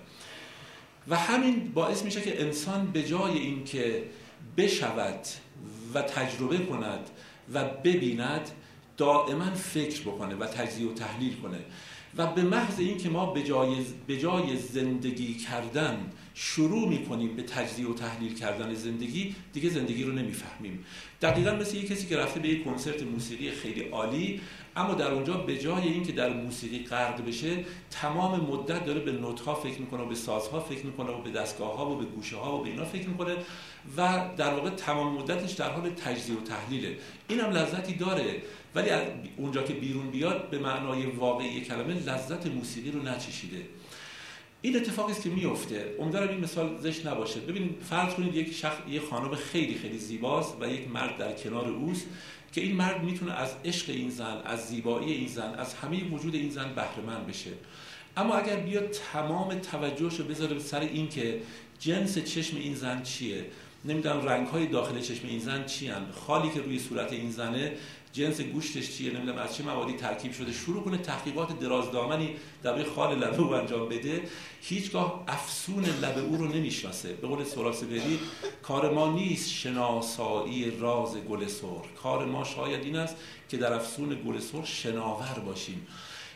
و همین باعث میشه که انسان به جای این که بشود و تجربه کند و ببیند، دائما فکر بکنه و تجزیه و تحلیل کنه و به محض این که ما به جای, به جای زندگی کردن شروع میکنیم به تجزیه و تحلیل کردن زندگی، دیگه زندگی رو نمیفهمیم. دقیقاً مثل یک کسی که رفته به یک کنسرت موسیقی خیلی عالی، اما در اونجا به جای این که در موسیقی غرق بشه، تمام مدت داره به نوت‌ها فکر میکنه و به سازها فکر میکنه و به دستگاه‌ها و به گوشه‌ها و به اینا فکر میکنه و در واقع تمام مدتش در حال تجزیه و تحلیله. اینم لذتی داره، ولی اونجا که بیرون بیاد به معنای واقعی کلمه لذت موسیقی رو نچشیده. این اتفاقی است که میفته. امیدوارم این مثال زشت نباشه. ببینید فرض کنید یک شخص، یک خانم خیلی خیلی زیباست و یک مرد در کنار اوست که این مرد میتونه از عشق این زن، از زیبایی این زن، از همه وجود این زن بهره مند بشه. اما اگر بیاد تمام توجهش رو بذاره سر این که جنس چشم این زن چیه، نمیدونم رنگ‌های داخل چشم این زن چی ان، خالی که روی صورت این زنه جنس گوشتش چیه، نمیدونم از چه موادی ترکیب شده، شروع کنه تحقیقات درازدامنی در خال لبه او انجام بده، هیچگاه افسون لبه او رو نمیشناسه. به قول سهراب سپهری، کار ما نیست شناسایی راز گل سرخ، کار ما شاید این است که در افسون گل سرخ شناور باشیم.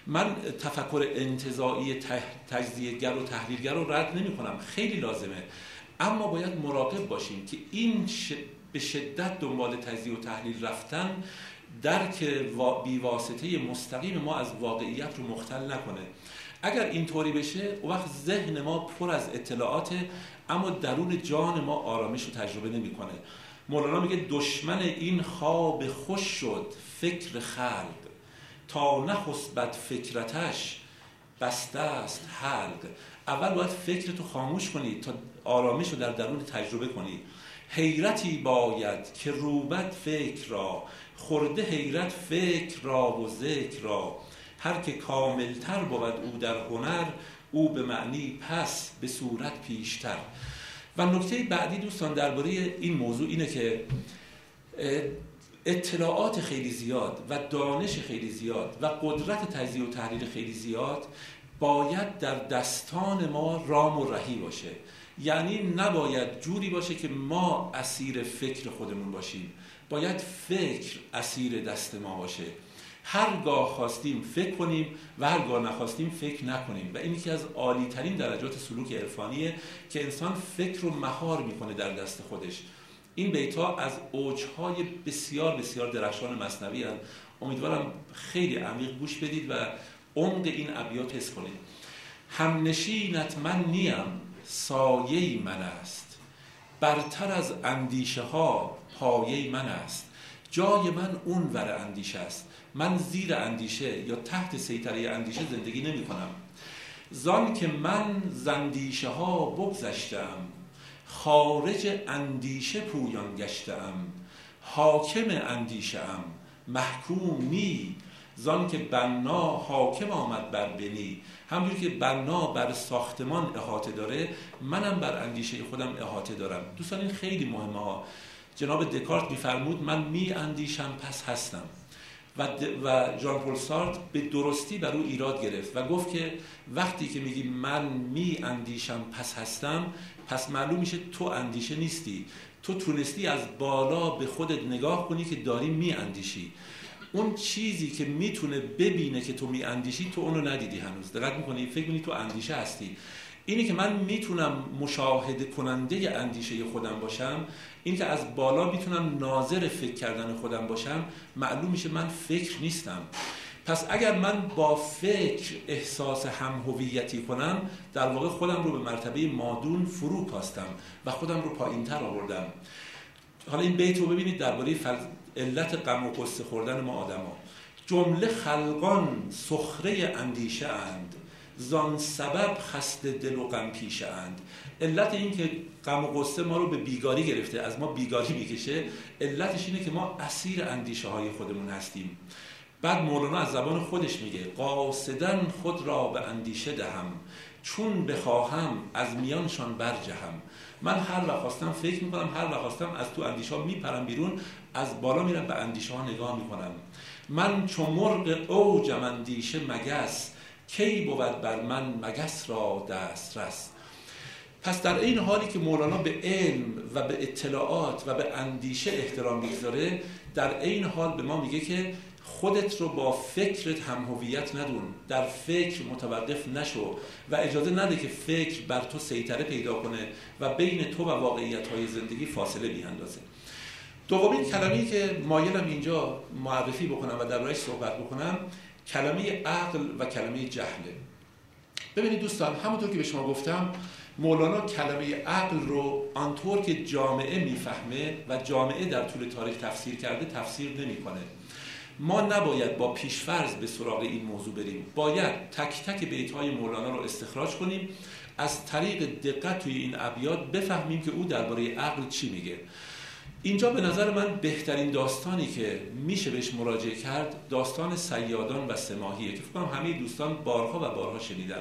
من تفکر انتزاعی تجزیه‌گر و تحلیلگر رو رد نمی کنم، خیلی لازمه، اما باید مراقب باشیم که این ش... به شدت دنبال تجزیه و تحلیل رفتن درک بیواسطه مستقیم ما از واقعیت رو مختل نکنه. اگر اینطوری بشه اون وقت ذهن ما پر از اطلاعات اما درون جان ما آرامش رو تجربه نمی‌کنه. مولانا میگه دشمن این خواب خوش شد فکر خلق، تا نخسبد فکرتش بسته است حلق. اول باید فکرتو خاموش کنی تا آرامش رو در درون تجربه کنی. حیرتی باید که روبد فکر را، خورده حیرت فکر را و ذکر را. هر که کاملتر بود او در هنر، او به معنی پس به صورت پیشتر. و نکته بعدی دوستان درباره این موضوع اینه که اطلاعات خیلی زیاد و دانش خیلی زیاد و قدرت تجزیه و تحلیل خیلی زیاد باید در دستان ما رام و رهی باشه. یعنی نباید جوری باشه که ما اسیر فکر خودمون باشیم، باید فکر اسیر دست ما باشه. هرگاه خواستیم فکر کنیم و هرگاه نخواستیم فکر نکنیم. و این یکی از عالی ترین درجات سلوک عرفانیه که انسان فکر رو مهار میکنه در دست خودش. این بیت‌ها از اوجهای بسیار بسیار درخشان مثنوی هستند. امیدوارم خیلی عمیق گوش بدید و عمق این ابیات حس کنید. همنشینت من نیم سایه‌ای من است، برتر از اندیشه ها پایه‌ای من است. جای من اون ور اندیشه است، من زیر اندیشه یا تحت سیطره اندیشه زندگی نمی کنم. زان که من زندیشه ها بگذشتم، خارج اندیشه پویان گشتم. حاکم اندیشه ام محکوم نی، زان که بنا حاکم آمد بر بنی. همونجور که بنا بر ساختمان احاطه داره، منم بر اندیشه خودم احاطه دارم. دوستان این خیلی مهمه ها. جناب دکارت می‌فرمود من می اندیشم پس هستم و, و ژان پل سارتر به درستی بر او ایراد گرفت و گفت که وقتی که میگی من می اندیشم پس هستم، پس معلوم میشه تو اندیشه نیستی، تو تونستی از بالا به خودت نگاه کنی که داری می اندیشی. اون چیزی که میتونه ببینه که تو می اندیشی تو اونو ندیدی هنوز. دقت میکنی؟ فکر می‌کنی تو اندیشه هستی. اینی که من میتونم مشاهده کننده اندیشه خودم باشم، این که از بالا میتونم ناظر فکر کردن خودم باشم، معلوم میشه من فکر نیستم. پس اگر من با فکر احساس هم هویتی کنم، در واقع خودم رو به مرتبه مادون فرو کاستم و خودم رو پایین‌تر آوردم. حالا این بیت رو ببینید درباره فل... علت غم و غصه خوردن ما آدما. جمله خلقان سخره اندیشه اند، زان سبب خسته دل و غم پیشه اند. علت این که غم و غصه ما رو به بیگاری گرفته، از ما بیگاری میکشه، علتش اینه که ما اسیر اندیشه های خودمون هستیم. بعد مولانا از زبان خودش میگه قاصدن خود را به اندیشه دهم، چون بخواهم از میانشان برجهم. من هر وقت خواستم فکر میکنم، هر وقت خواستم از تو اندیشه ها میپرم بیرون، از بالا میرم به اندیشه ها نگاه میکنم. من چون مرغ اوجم اندیشه مگس، کی بود بر من مگس را دسترس. پس در این حالی که مولانا به علم و به اطلاعات و به اندیشه احترام میگذاره، در این حال به ما میگه که خودت رو با فکرت هم هویت ندون، در فکر متوقف نشو و اجازه نده که فکر بر تو سیطره پیدا کنه و بین تو و واقعیت‌های زندگی فاصله بیاندازه. دومین کلمه‌ای که مایلم اینجا معرفی بکنم و درباره‌اش صحبت بکنم، کلمه عقل و کلمه جهله. ببینید دوستان، همونطور که به شما گفتم، مولانا کلمه عقل رو آنطور که جامعه میفهمه و جامعه در طول تاریخ تفسیر کرده تفسیر نمی‌کنه. ما نباید با پیشفرض به سراغ این موضوع بریم، باید تک تک بیت‌های مولانا رو استخراج کنیم، از طریق دقت توی این ابیات بفهمیم که او درباره عقل چی میگه. اینجا به نظر من بهترین داستانی که میشه بهش مراجعه کرد داستان صیادان و سه ماهیه که فکر کنم همه دوستان بارها و بارها شنیدن.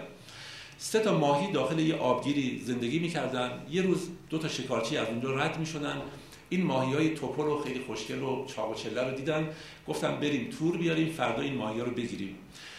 سه تا ماهی داخل یه آبگیری زندگی میکردن. یه روز دو تا شکارچی از اونجا رد میشدن، این ماهی‌های توپل و خیلی خوشگل و چاق و چله رو دیدن، گفتن بریم تور بیاریم فردا این ماهی‌ها رو بگیریم.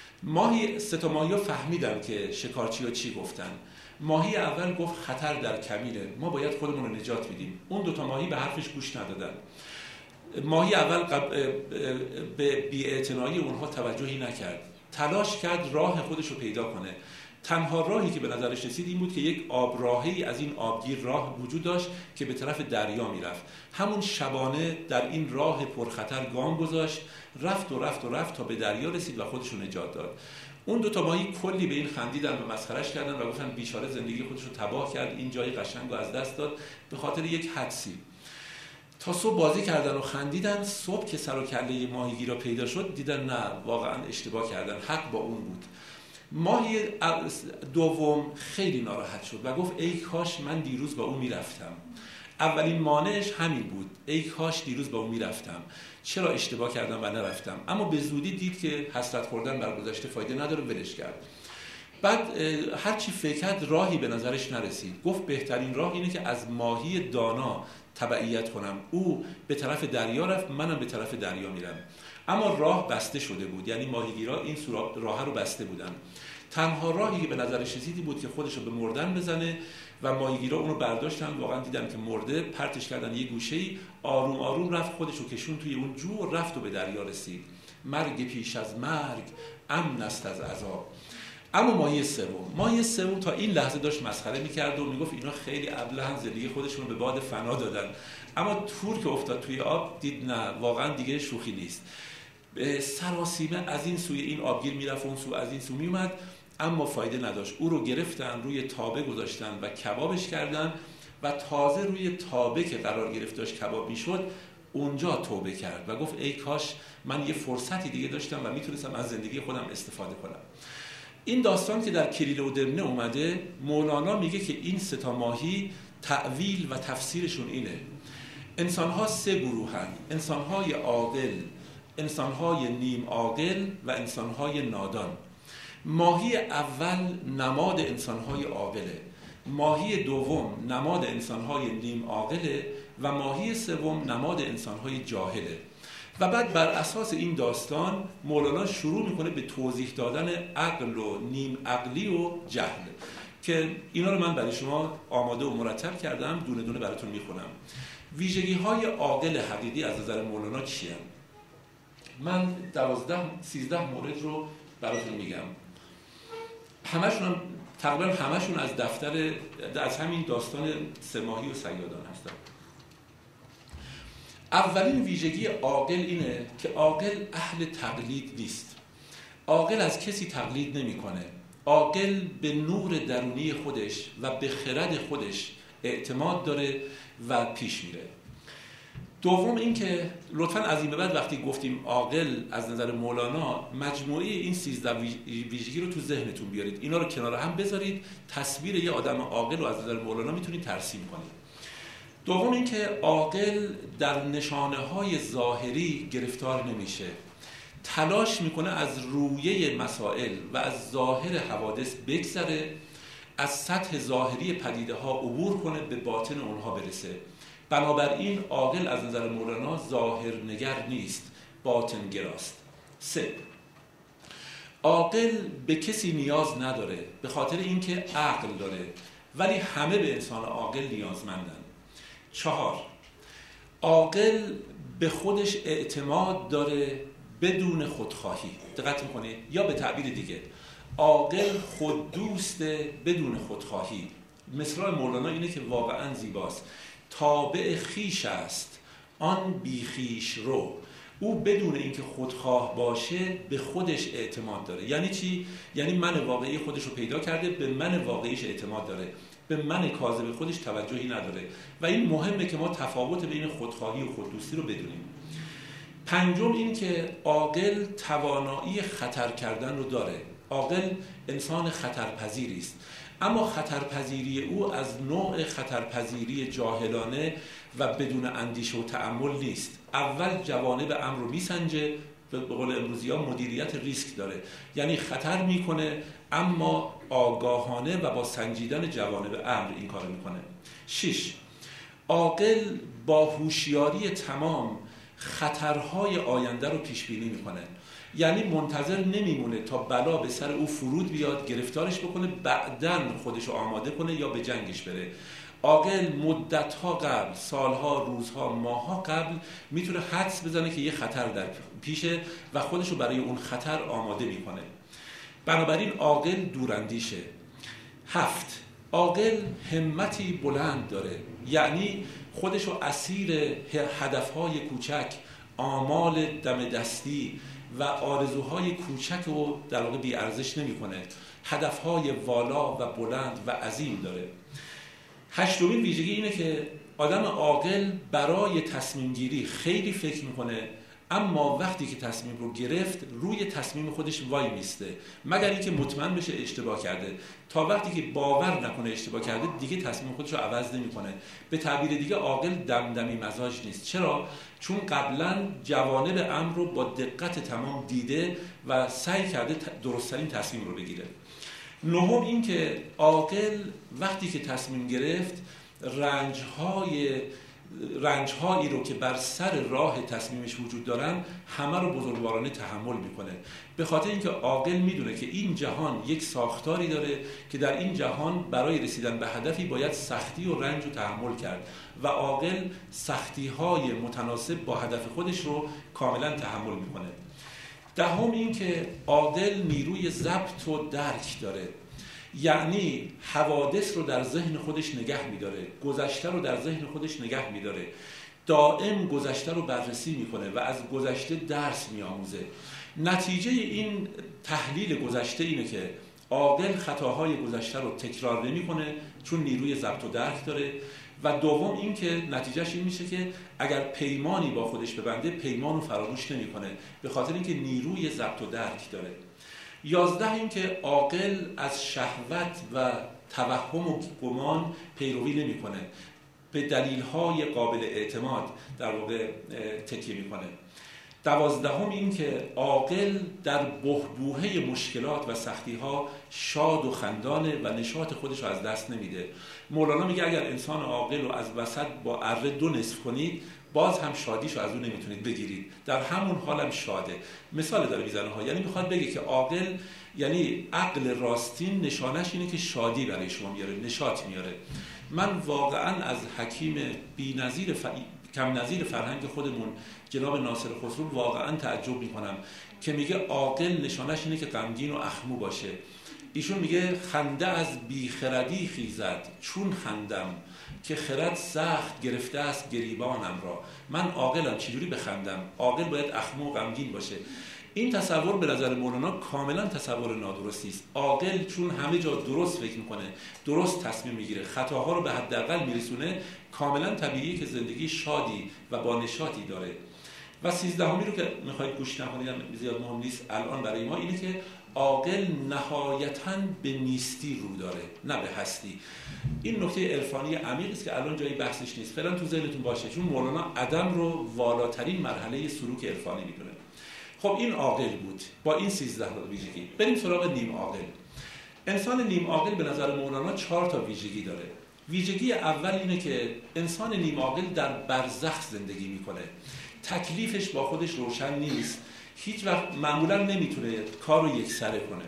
ماهی سه تا ماهی‌ها فهمیدن که شکارچی‌ها چی گفتن. ماهی اول گفت خطر در کمینه، ما باید خودمون رو نجات بدیم. اون دو تا ماهی به حرفش گوش ندادن. ماهی اول قب... به بی‌اعتنایی اونها توجهی نکرد. تلاش کرد راه خودش رو پیدا کنه. تنها راهی که به نظرش رسید این بود که یک آبراهی از این آبگیر راه وجود داشت که به طرف دریا میرفت. همون شبانه در این راه پرخطر گام گذاشت، رفت و رفت و رفت تا به دریا رسید و خودش رو نجات داد. اون دو تا ماهی کلی به این خندیدن و مسخرهش کردن و گفتن بیچاره زندگی خودش رو تباه کرد، این جای قشنگ رو از دست داد به خاطر یک حدسی. تا صبح بازی کردن و خندیدن. صبح که سر و کله ماهیگیرا پیدا شد دیدن نه، واقعا اشتباه کردن، حق با اون بود. ماهی دوم خیلی ناراحت شد و گفت ای کاش من دیروز با اون میرفتم. اولین مانعش همین بود، ای کاش دیروز با اون میرفتم، چرا اشتباه کردم و نرفتم. اما به زودی دید که حسرت خوردن بر گذشته فایده نداره، ولش کرد. بعد هر چی فکر کرد راهی به نظرش نرسید. گفت بهترین راه اینه که از ماهی دانا تبعیت کنم. او به طرف دریا رفت، منم به طرف دریا میرم. اما راه بسته شده بود، یعنی ماهیگیرا این راه رو بسته بودن. تنها راهی که به نظرش رسید بود که خودش رو به مردن بزنه و ماهیگیرا اونو برداشتن، واقعا دیدن که مرده، پرتش کردن یه گوشه‌ای، آروم آروم رفت خودش رو کشون توی اون جو و رفت و به دریا رسید. مرگ پیش از مرگ امن است از عذاب. اما ماهی سوم ماهی سوم تا این لحظه داشت مسخره می‌کرد و میگفت اینا خیلی ابلهن، زندگی خودشون رو به باد فنا دادن. اما تور که افتاد توی آب دید نه، واقعا دیگه شوخی نیست. سراسیمه از این سوی این آبگیر میرفت، اون سو از این سو میومد، اما فایده نداشت. او رو گرفتن روی تابه گذاشتن و کبابش کردن و تازه روی تابه که قرار گرفت داشت کباب میشد اونجا توبه کرد و گفت ای کاش من یه فرصتی دیگه داشتم و میتونستم از زندگی خودم استفاده کنم. این داستان که در کلیله و درنه اومده، مولانا میگه که این سه تا ماهی تأویل و تفسیرشون اینه: انسان‌ها سه گروهن، انسان‌های عاقل، انسان‌های نیم عاقل و انسان‌های نادان. ماهی اول نماد انسان‌های عاقله، ماهی دوم نماد انسان‌های نیم عاقله و ماهی سوم نماد انسان‌های جاهله. و بعد بر اساس این داستان مولانا شروع میکنه به توضیح دادن عقل و نیم عقلی و جهل که اینا رو من برای شما آماده و مرتب کردم، دونه دونه براتون میخونم. ویژگی های عاقل حقیقی از نظر مولانا چی هستند؟ من دوازده سیزده مورد رو براتون میگم. همشون هم تقریبا همشون از دفتر از همین داستان سه ماهی و صیادان هستن. اولین ویژگی عاقل اینه که عاقل اهل تقلید نیست. عاقل از کسی تقلید نمیکنه. عاقل به نور درونی خودش و به خرد خودش اعتماد داره و پیش میره. دوم این که لطفاً از این به بعد وقتی گفتیم عاقل از نظر مولانا، مجموعه این سیزده ویژگی رو تو ذهنتون بیارید، اینا رو کنار هم بذارید، تصویر یه آدم عاقل رو از نظر مولانا میتونید ترسیم کنید. دوم این که عاقل در نشانه‌های ظاهری گرفتار نمیشه، تلاش میکنه از رویه مسائل و از ظاهر حوادث بگذره، از سطح ظاهری پدیده ها عبور کنه، به باطن اونها برسه. بنابراین عاقل از نظر مولانا ظاهر نگر نیست، باطن گراست. سه، عاقل به کسی نیاز نداره به خاطر اینکه عقل داره، ولی همه به انسان عاقل نیازمندن. چهار، عاقل به خودش اعتماد داره بدون خودخواهی. دقت میکنه؟ یا به تعبیر دیگه، عاقل خود دوسته بدون خودخواهی. مصرع مولانا اینه که واقعا زیباست: تابع خیش است آن بی خیش رو. او بدون اینکه خودخواه باشه به خودش اعتماد داره. یعنی چی؟ یعنی من واقعی خودش رو پیدا کرده، به من واقعیش اعتماد داره، به من کاذب خودش توجهی نداره. و این مهمه که ما تفاوت بین خودخواهی و خوددوستی رو بدونیم. پنجم این که عاقل توانایی خطر کردن رو داره. عاقل انسان خطرپذیری است، اما خطرپذیری او از نوع خطرپذیری جاهلانه و بدون اندیشه و تأمل نیست. اول جوانب امر رو میسنجه، به قول امروزی ها مدیریت ریسک داره، یعنی خطر میکنه اما آگاهانه و با سنجیدن جوانب امر این کار میکنه. شش، عاقل با هوشیاری تمام خطرهای آینده رو پیش بینی میکنه، یعنی منتظر نمیمونه تا بلا به سر او فرود بیاد گرفتارش بکنه بعدن خودشو آماده کنه یا به جنگش بره. عاقل مدت‌ها قبل، سالها، روزها، ماه‌ها قبل میتونه حدس بزنه که یه خطر در پیشه و خودشو برای اون خطر آماده میکنه. بنابراین عاقل دوراندیشه. هفت، عاقل همتی بلند داره، یعنی خودشو اسیر هدفهای کوچک، آمال دم دستی و آرزوهای کوچک رو در واقع بی ارزش نمی‌کنه، هدفهای والا و بلند و عظیم داره. هشتمین ویژگی اینه که آدم عاقل برای تصمیم گیری خیلی فکر میکنه، اما وقتی که تصمیم رو گرفت روی تصمیم خودش وای میسته، مگر اینکه مطمئن بشه اشتباه کرده. تا وقتی که باور نکنه اشتباه کرده دیگه تصمیم خودش رو عوض نمیکنه. به تعبیر دیگه عاقل دمدمی مزاج نیست. چرا؟ چون قبلا جوانب امر رو با دقت تمام دیده و سعی کرده درست‌ترین تصمیم رو بگیره. نهم این که عاقل وقتی که تصمیم گرفت رنج‌های رنج‌هایی رو که بر سر راه تصمیمش وجود دارن همه رو بزرگوارانه تحمل میکنه، به خاطر اینکه عاقل میدونه که این جهان یک ساختاری داره که در این جهان برای رسیدن به هدفی باید سختی و رنج رو تحمل کرد و عاقل سختی‌های متناسب با هدف خودش رو کاملا تحمل میکنه. دهم این که عاقل نیروی ضبط و درک داره، یعنی حوادث رو در ذهن خودش نگه میداره، گذشته رو در ذهن خودش نگه میداره، دائم گذشته رو بررسی میکنه و از گذشته درس میآموزه. نتیجه این تحلیل گذشته اینه که عاقل خطاهای گذشته رو تکرار نمیکنه چون نیروی ضبط و درک داره. و دوم این که نتیجهش این میشه که اگر پیمانی با خودش ببنده پیمان رو فراموش نمیکنه، به خاطر اینکه نیروی ضبط و درک داره. یازده این که عاقل از شهوت و توهم و گمان پیروی نمیکنه، به دلیل‌های قابل اعتماد در واقع تکیه میکنه. دوازدهم این که عاقل در بحبوحه مشکلات و سختی‌ها شاد و خندانه و نشاط خودش رو از دست نمیده. مولانا میگه اگر انسان عاقل رو از وسط با اره دو نصف کنید باز هم شادیشو از اون نمیتونید بگیرید، در همون حالم شاده. مثال داره میزنه ها، یعنی میخواد بگه که عاقل یعنی عقل راستین نشانش اینه که شادی برای شما میاره، نشاط میاره. من واقعا از حکیم بی‌نظیر ف... کم نظیر فرهنگ خودمون جناب ناصر خسرو واقعا تعجب میکنم که میگه عاقل نشانش اینه که غمگین و اخمو باشه. ایشون میگه خنده از بیخردی خیزد چون خندم، که خرد سخت گرفته است گریبانم را. من عاقلم چجوری بخندم؟ عاقل باید اخمو و غمگین باشه. این تصور به نظر مولانا کاملا تصور نادرستی است. عاقل چون همه جا درست فکر میکنه، درست تصمیم میگیره، خطاها رو به حداقل میرسونه، کاملا طبیعیه که زندگی شادی و با نشاطی داره. و سیزدهمی رو که میخواید گوش نکنید زیاد مهم نیست الان برای ما، اینه که عاقل نهایتاً به نیستی رو داره نه به هستی. این نکته عرفانی عمیقی است که الان جای بحثش نیست، فعلا تو ذهنتون باشه، چون مولانا عدم رو والاترین مرحله سلوک عرفانی میدونه. خب این عاقل بود با این سیزده ویژگی. بریم سراغ نیم عاقل. انسان نیم عاقل به نظر مولانا چهار تا ویژگی داره. ویژگی اول اینه که انسان نیم عاقل در برزخ زندگی میکنه، تکلیفش با خودش روشن نیست، هیچ وقت معمولا نمیتونه کار رو یکسره کنه.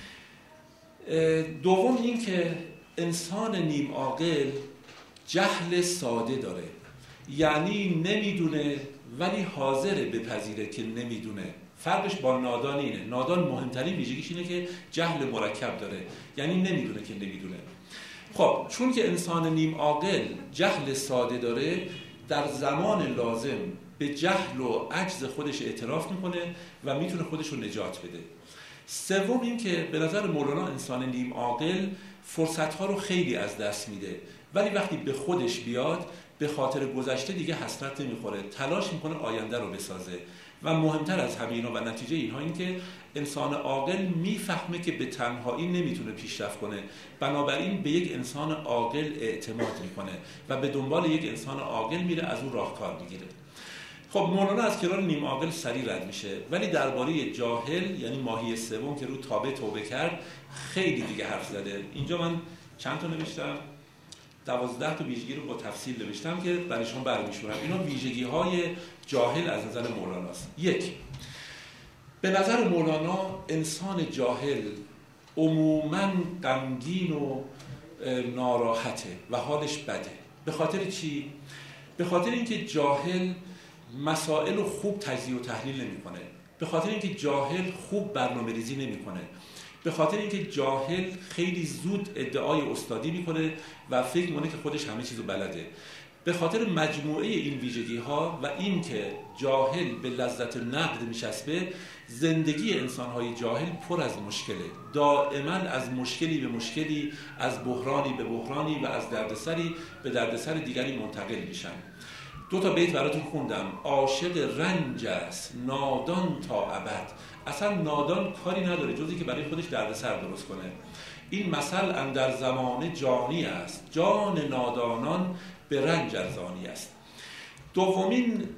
دوم این که انسان نیم عاقل جهل ساده داره، یعنی نمیدونه ولی حاضره بپذیره که نمیدونه. فرقش با نادان اینه، نادان مهمترین ویژگیش اینه که جهل مرکب داره، یعنی نمیدونه که نمیدونه. خب چون که انسان نیم عاقل جهل ساده داره، در زمان لازم به جهل و عجز خودش اعتراف میکنه و میتونه خودش رو نجات بده. سوم این که به نظر مولانا انسان نیم عاقل فرصت‌ها رو خیلی از دست میده، ولی وقتی به خودش بیاد به خاطر گذشته دیگه حسرت نمیخوره، تلاش میکنه آینده رو بسازه. و مهمتر از همه اینا و نتیجه اینها این که انسان عاقل میفهمه که به تنهایی نمیتونه پیشرفت کنه، بنابراین به یک انسان عاقل اعتماد میکنه و به دنبال یک انسان عاقل میره، از اون راهکار میگیره. خب مولانا از کنار نیم عاقل سریع رد میشه، ولی درباره جاهل یعنی ماهی سوم که رو تابع توبه کرد خیلی دیگه حرف زده. اینجا من چند تا نوشتم، دوازده تا ویژگی رو با تفصیل نوشتم که برای شما برمی‌شورم. اینا ویژگی‌های جاهل از نظر مولاناست. یک، به نظر مولانا انسان جاهل عموماً غمگین و ناراحته و حالش بده. به خاطر چی؟ به خاطر اینکه جاهل مسائل رو خوب تجزیه و تحلیل نمی‌کنه، به خاطر اینکه جاهل خوب برنامه‌ریزی نمی‌کنه، به خاطر اینکه جاهل خیلی زود ادعای استادی میکنه و فکر میکنه که خودش همه چیزو بلده. به خاطر مجموعه این ویژگی ها و این که جاهل به لذت نقد میچسبه، زندگی انسان های جاهل پر از مشکله. دائما از مشکلی به مشکلی، از بحرانی به بحرانی و از دردسری به دردسر دیگری منتقل میشن. دو تا بیت براتون خوندم. عاشق رنج است نادان تا ابد. اصلا نادان کاری نداره جز که برای خودش دردسر درست کنه. این مثل اندر زمان جانی است، جان نادانان به رنج ارزانی است. دومین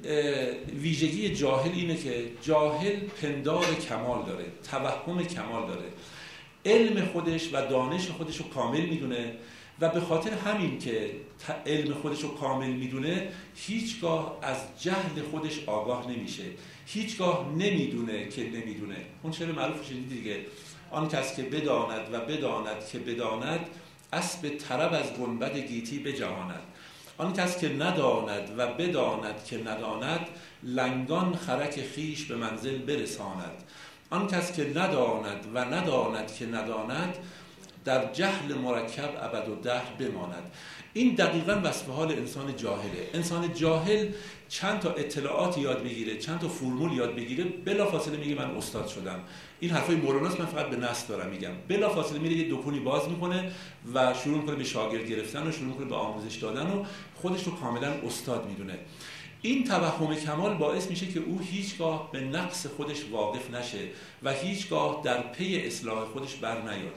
ویژگی جاهل اینه که جاهل پندار کمال داره، توهم کمال داره، علم خودش و دانش خودش رو کامل میدونه و به خاطر همین که علم خودش رو کامل میدونه هیچگاه از جهل خودش آگاه نمیشه، هیچگاه نمیدونه که نمیدونه. اون شعر معروف شدید دیگه، آن کس که بداند و بداند که بداند، اسب طرب از گنبد گیتی بجهاند. آن کس که نداند و بداند که نداند، لنگان خرک خیش به منزل برساند. آن کس که نداند و نداند که نداند، در جهل مرکب ابد و دهر بماند. این دقیقاً وصف حال انسان جاهله. انسان جاهل چند تا اطلاعات یاد بگیره، چند تا فرمول یاد بگیره، بلافاصله میگه من استاد شدم. این حرفای موروناست، من فقط به نص دارم میگم. بلافاصله میره یه دکونی باز میکنه و شروع میکنه به شاگرد گرفتن و شروع میکنه به آموزش دادن و خودش رو کاملا استاد میدونه. این توهم کمال باعث میشه که او هیچگاه به نقص خودش واقف نشه و هیچگاه در پی اصلاح خودش بر نیاد.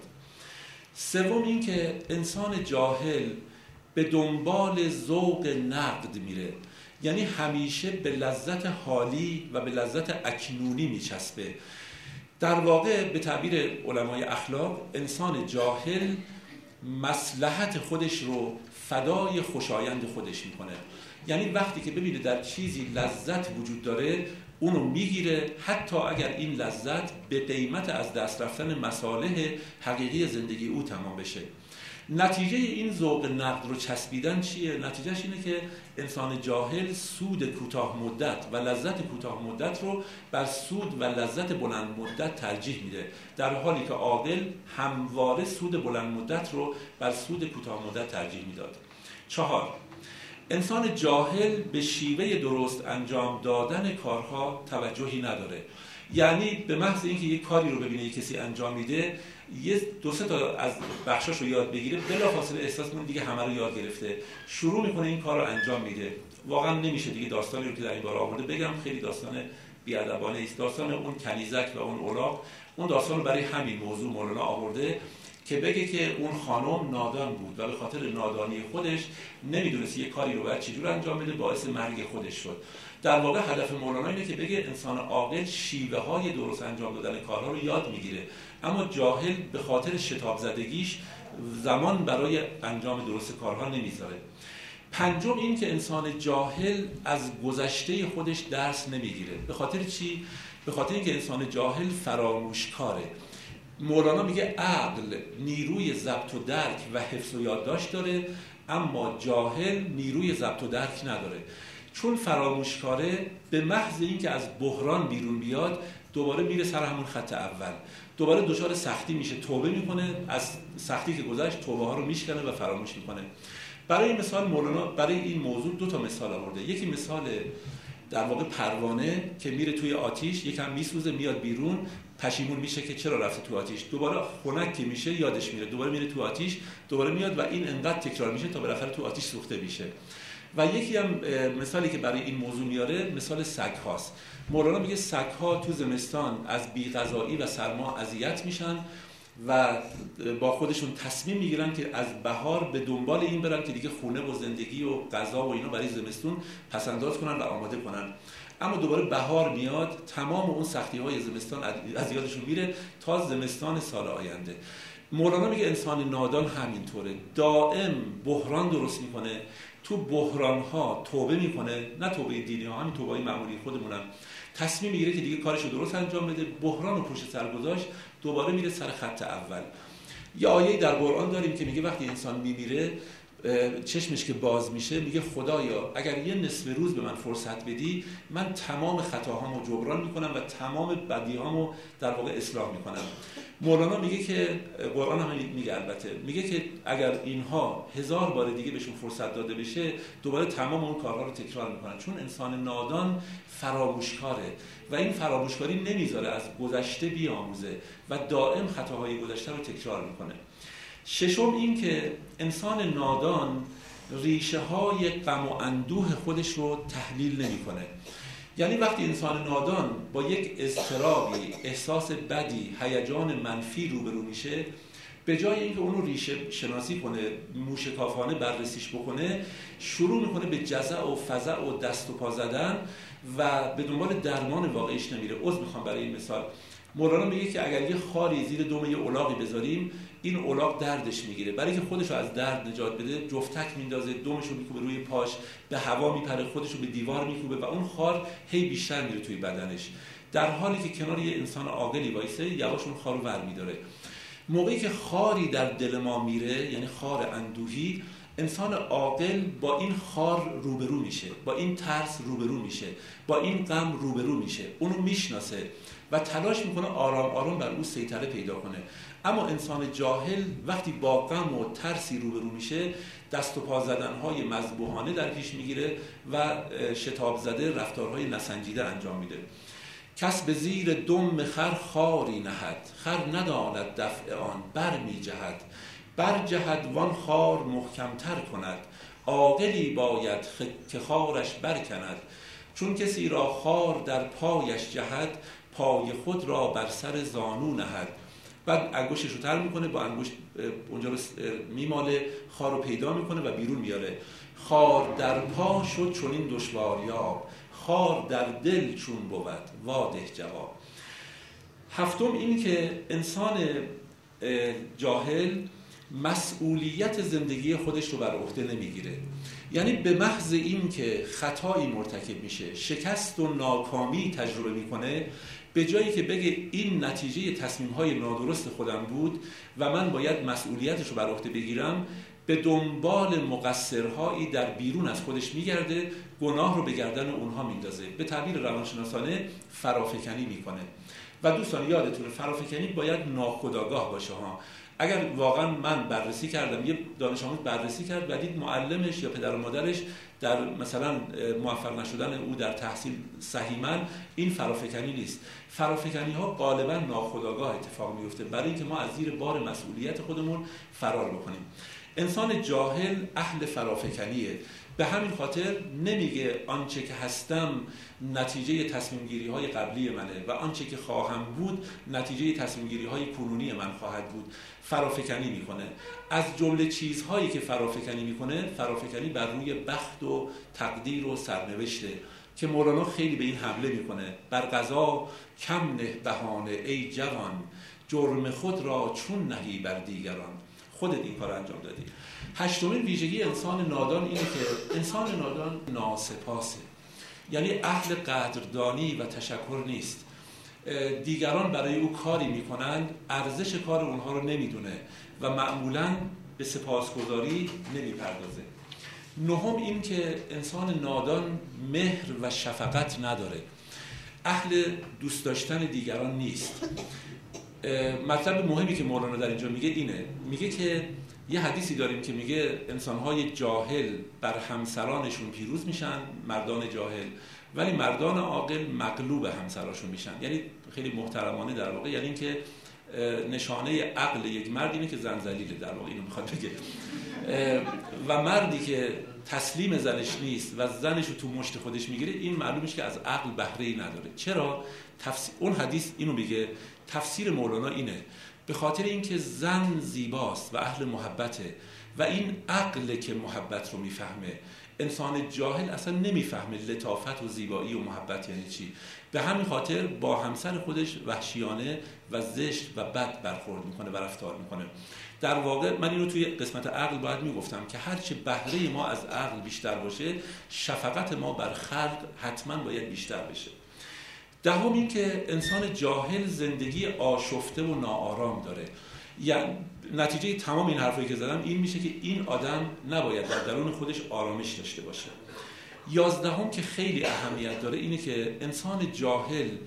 سوم این که انسان جاهل به دنبال ذوق نقد میره، یعنی همیشه به لذت حالی و به لذت اکنونی میچسبه. در واقع به تعبیر علمای اخلاق، انسان جاهل مصلحت خودش رو فدای خوشایند خودش میکنه. یعنی وقتی که ببینه در چیزی لذت وجود داره اونو میگیره، حتی اگر این لذت به قیمت از دست رفتن مصالح حقیقی زندگی او تمام بشه. نتیجه این ذوق نقد رو چسبیدن چیه؟ نتیجهش اینه که انسان جاهل سود کوتاه مدت و لذت کوتاه مدت رو بر سود و لذت بلند مدت ترجیح میده، در حالی که عاقل همواره سود بلند مدت رو بر سود کوتاه مدت ترجیح میداد. چهار، انسان جاهل به شیوه درست انجام دادن کارها توجهی نداره. یعنی به محض اینکه یک کاری رو ببینه یک کسی انجام میده، یه دو سه تا از بخشاش رو یاد بگیره، بلافاصله احساس می‌کنه دیگه همه رو یاد گرفته، شروع میکنه این کار رو انجام میده. واقعا نمیشه دیگه داستانی رو که در این باره آورده بگم، خیلی داستان بی‌ادبانه است. داستان اون کنیزک و اون اولاغ، اون داستان رو برای همین موضوع مولانا آورده که بگه که اون خانم نادان بود و به خاطر نادانی خودش نمیدونست یه کاری رو باید چجور انجام بده، باعث مرگ خودش شد. در واقع هدف مولانا اینه که بگه انسان عاقل شیوه های درست انجام دادن کارها رو یاد میگیره، اما جاهل به خاطر شتاب زدگیش زمان برای انجام درست کارها نمیذاره. پنجم این که انسان جاهل از گذشته خودش درس نمیگیره. به خاطر چی؟ به خاطر اینکه انسان جاهل فراموشکاره. مولانا میگه عقل نیروی ضبط و درک و حفظ و یادداشت داره، اما جاهل نیروی ضبط و درک نداره. چون فراموشکاره، به محض اینکه از بحران بیرون بیاد دوباره میره سر همون خط اول، دوباره دچار سختی میشه، توبه میکنه، از سختی که گذشت توبه ها رو میشکنه و فراموش میکنه. برای این مثال مولانا برای این موضوع دو تا مثال آورده. یکی مثال در واقع پروانه که میره توی آتیش، یکم میسوزه، میاد بیرون، پشیمون میشه که چرا رفته تو آتیش، دوباره خنک که میشه یادش میره، دوباره میره تو آتیش، دوباره میاد و این انقدر تکرار میشه تا بالاخره تو آتیش سوخته میشه. و یکی هم مثالی که برای این موضوع میاره مثال سگ هاست. مولانا میگه سگ ها تو زمستان از بی‌غذایی و سرما اذیت میشن و با خودشون تصمیم میگیرن که از بهار به دنبال این برن که دیگه خونه و زندگی و غذا و اینا برای زمستون پسنداز کنن و آماده کنن. اما دوباره بهار میاد، تمام اون سختی های زمستان از یادشون میره تا زمستان سال آینده. مولانا میگه انسان نادان همینطوره، دائم بحران درست میکنه، تو بحران ها توبه میکنه، نه توبه دینی ها، همین توبه های معمولی خودمونم، تصمیم میگیره که دیگه کارشو درست انجام بده، بحران رو پشت سر گذاشت، دوباره میره سر خط اول. یه آیه در قرآن داریم که میگه وقتی انسان میمیره چشمش که باز میشه میگه خدایا اگر یه نصف روز به من فرصت بدی، من تمام خطاهامو جبران میکنم و تمام بدیهامو در واقع اصلاح میکنم. مولانا میگه که قرآن هم میگه، البته میگه که اگر اینها هزار بار دیگه بهشون فرصت داده بشه دوباره تمام اون کارها رو تکرار میکنن، چون انسان نادان فراموشکاره و این فراموشکاری نمیذاره از گذشته بیاموزه و دائم خطاهای گذشته رو تکرار میکنه. ششم این که انسان نادان ریشه های غم و اندوه خودش رو تحلیل نمیکنه. یعنی وقتی انسان نادان با یک اضطرابی، احساس بدی، هیجان منفی روبرو میشه، به جای اینکه اون رو ریشه شناسی کنه، موشکافانه بررسیش بکنه، شروع میکنه به جزع و فزع و دست و پا زدن و به دنبال درمان واقعیش نمیره. عذر میخوام برای این مثال. مولانا میگه که اگر یه خاری زیر دم یه الاغی بذاریم، این الاغ دردش میگیره، برای اینکه خودش رو از درد نجات بده جفتک میندازه، دمش رو میکوبه روی پاش، به هوا میپره، خودش رو به دیوار میکوبه و اون خار هی بیشتر میره توی بدنش، در حالی که کنار یه انسان عاقلی وایسه یواش اون خار رو ور میداره. موقعی که خاری در دل ما میره، یعنی خار اندوهی، انسان عاقل با این خار روبرو میشه، با این ترس روبرو میشه، با این غم روبرو میشه، اونو میشناسه و تلاش میکنه آرام آرام بر او سیطره پیدا کنه. اما انسان جاهل وقتی با غم و ترسی روبرو میشه، دست و پا زدنهای مذبوحانه در پیش میگیره و شتاب زده رفتارهای نسنجیده انجام میده. کس به زیر دم خر خاری نهد، خر نداند دفع آن بر می جهد، بر جهد وان خار محکمتر کند، عاقلی باید که خارش برکند، چون کسی را خار در پایش جهد، پای خود را بر سر زانو نهد. بعد انگشتش رو تر میکنه، با انگشت اونجا رو میماله، خار رو پیدا میکنه و بیرون میاره. خار در پا شد چون این دشواریاب، خار در دل چون بود واده جواب. هفتم این که انسان جاهل مسئولیت زندگی خودش رو بر عهده نمیگیره. یعنی به محض این که خطایی مرتکب میشه، شکست و ناکامی تجربه میکنه، به جایی که بگه این نتیجه تصمیم‌های نادرست خودم بود و من باید مسئولیتش رو بر عهده بگیرم، به دنبال مقصرهایی در بیرون از خودش میگرده، گناه رو به گردن اونها میندازه. به تعبیر روانشناسانه فرافکنی میکنه. و دوستان یادتونه فرافکنی باید ناخودآگاه باشه ها. اگر واقعا من بررسی کردم، یه دانش آموز بررسی کرد و دید معلمش یا پدر و مادرش در مثلا موفق نشدن او در تحصیل سهیمن، این فرافکنی نیست. فرافکنی ها غالبا ناخودآگاه اتفاق میفته برای اینکه ما از زیر بار مسئولیت خودمون فرار بکنیم. انسان جاهل اهل فرافکنیه، به همین خاطر نمیگه آنچه که هستم نتیجه تصمیم گیری های قبلی منه و آنچه که خواهم بود نتیجه تصمیم گیری های کنونی من خواهد بود. فرافکنی میکنه. از جمله چیزهایی که فرافکنی میکنه، فرافکنی بر روی بخت و تقدیر و سرنوشته که مولانا خیلی به این حمله میکنه. بر قضا کم نه بهانه ای جوان، جرم خود را چون نهی بر دیگران. خودت این کار انجام دادی. هشتمین ویژگی انسان نادان اینه که انسان نادان ناسپاسه، یعنی اهل قدردانی و تشکر نیست. دیگران برای او کاری میکنند، ارزش کار اونها رو نمیدونه و معمولاً به سپاسگزاری نمیپردازه. نهم این که انسان نادان مهر و شفقت نداره، اهل دوست داشتن دیگران نیست. مطلب مهمی که مولانا در اینجا میگه اینه، میگه که یه حدیثی داریم که میگه انسان‌های جاهل بر همسرانشون پیروز میشن، مردان جاهل، ولی مردان عاقل مغلوب همسراشون میشن. یعنی خیلی محترمانه در واقع، یعنی اینکه نشانه عقل یک مرد اینه که زن ذلیله، در واقع اینو میخواد بگه. و مردی که تسلیم زنش نیست و زنش رو تو مشت خودش میگیره، این معلوم میشه که از عقل بهره‌ای نداره. چرا؟ تفسیر اون حدیث اینو میگه، تفسیر مولانا اینه، به خاطر اینکه زن زیباست و اهل محبته و این عقل که محبت رو میفهمه. انسان جاهل اصلا نمیفهمه لطافت و زیبایی و محبت یعنی چی. به همین خاطر با همسر خودش وحشیانه و زشت و بد برخورد میکنه و رفتار میکنه. در واقع من اینو توی قسمت عقل باید میگفتم که هرچه بهره ما از عقل بیشتر باشه، شفقت ما بر خلق حتما باید بیشتر بشه. دهم این که انسان جاهل زندگی آشفته و ناآرام داره. یعنی نتیجه تمام این حرفایی که زدم این میشه که این آدم نباید در درون خودش آرامش داشته باشه. یازدهم که خیلی اهمیت داره اینه که انسان جاهل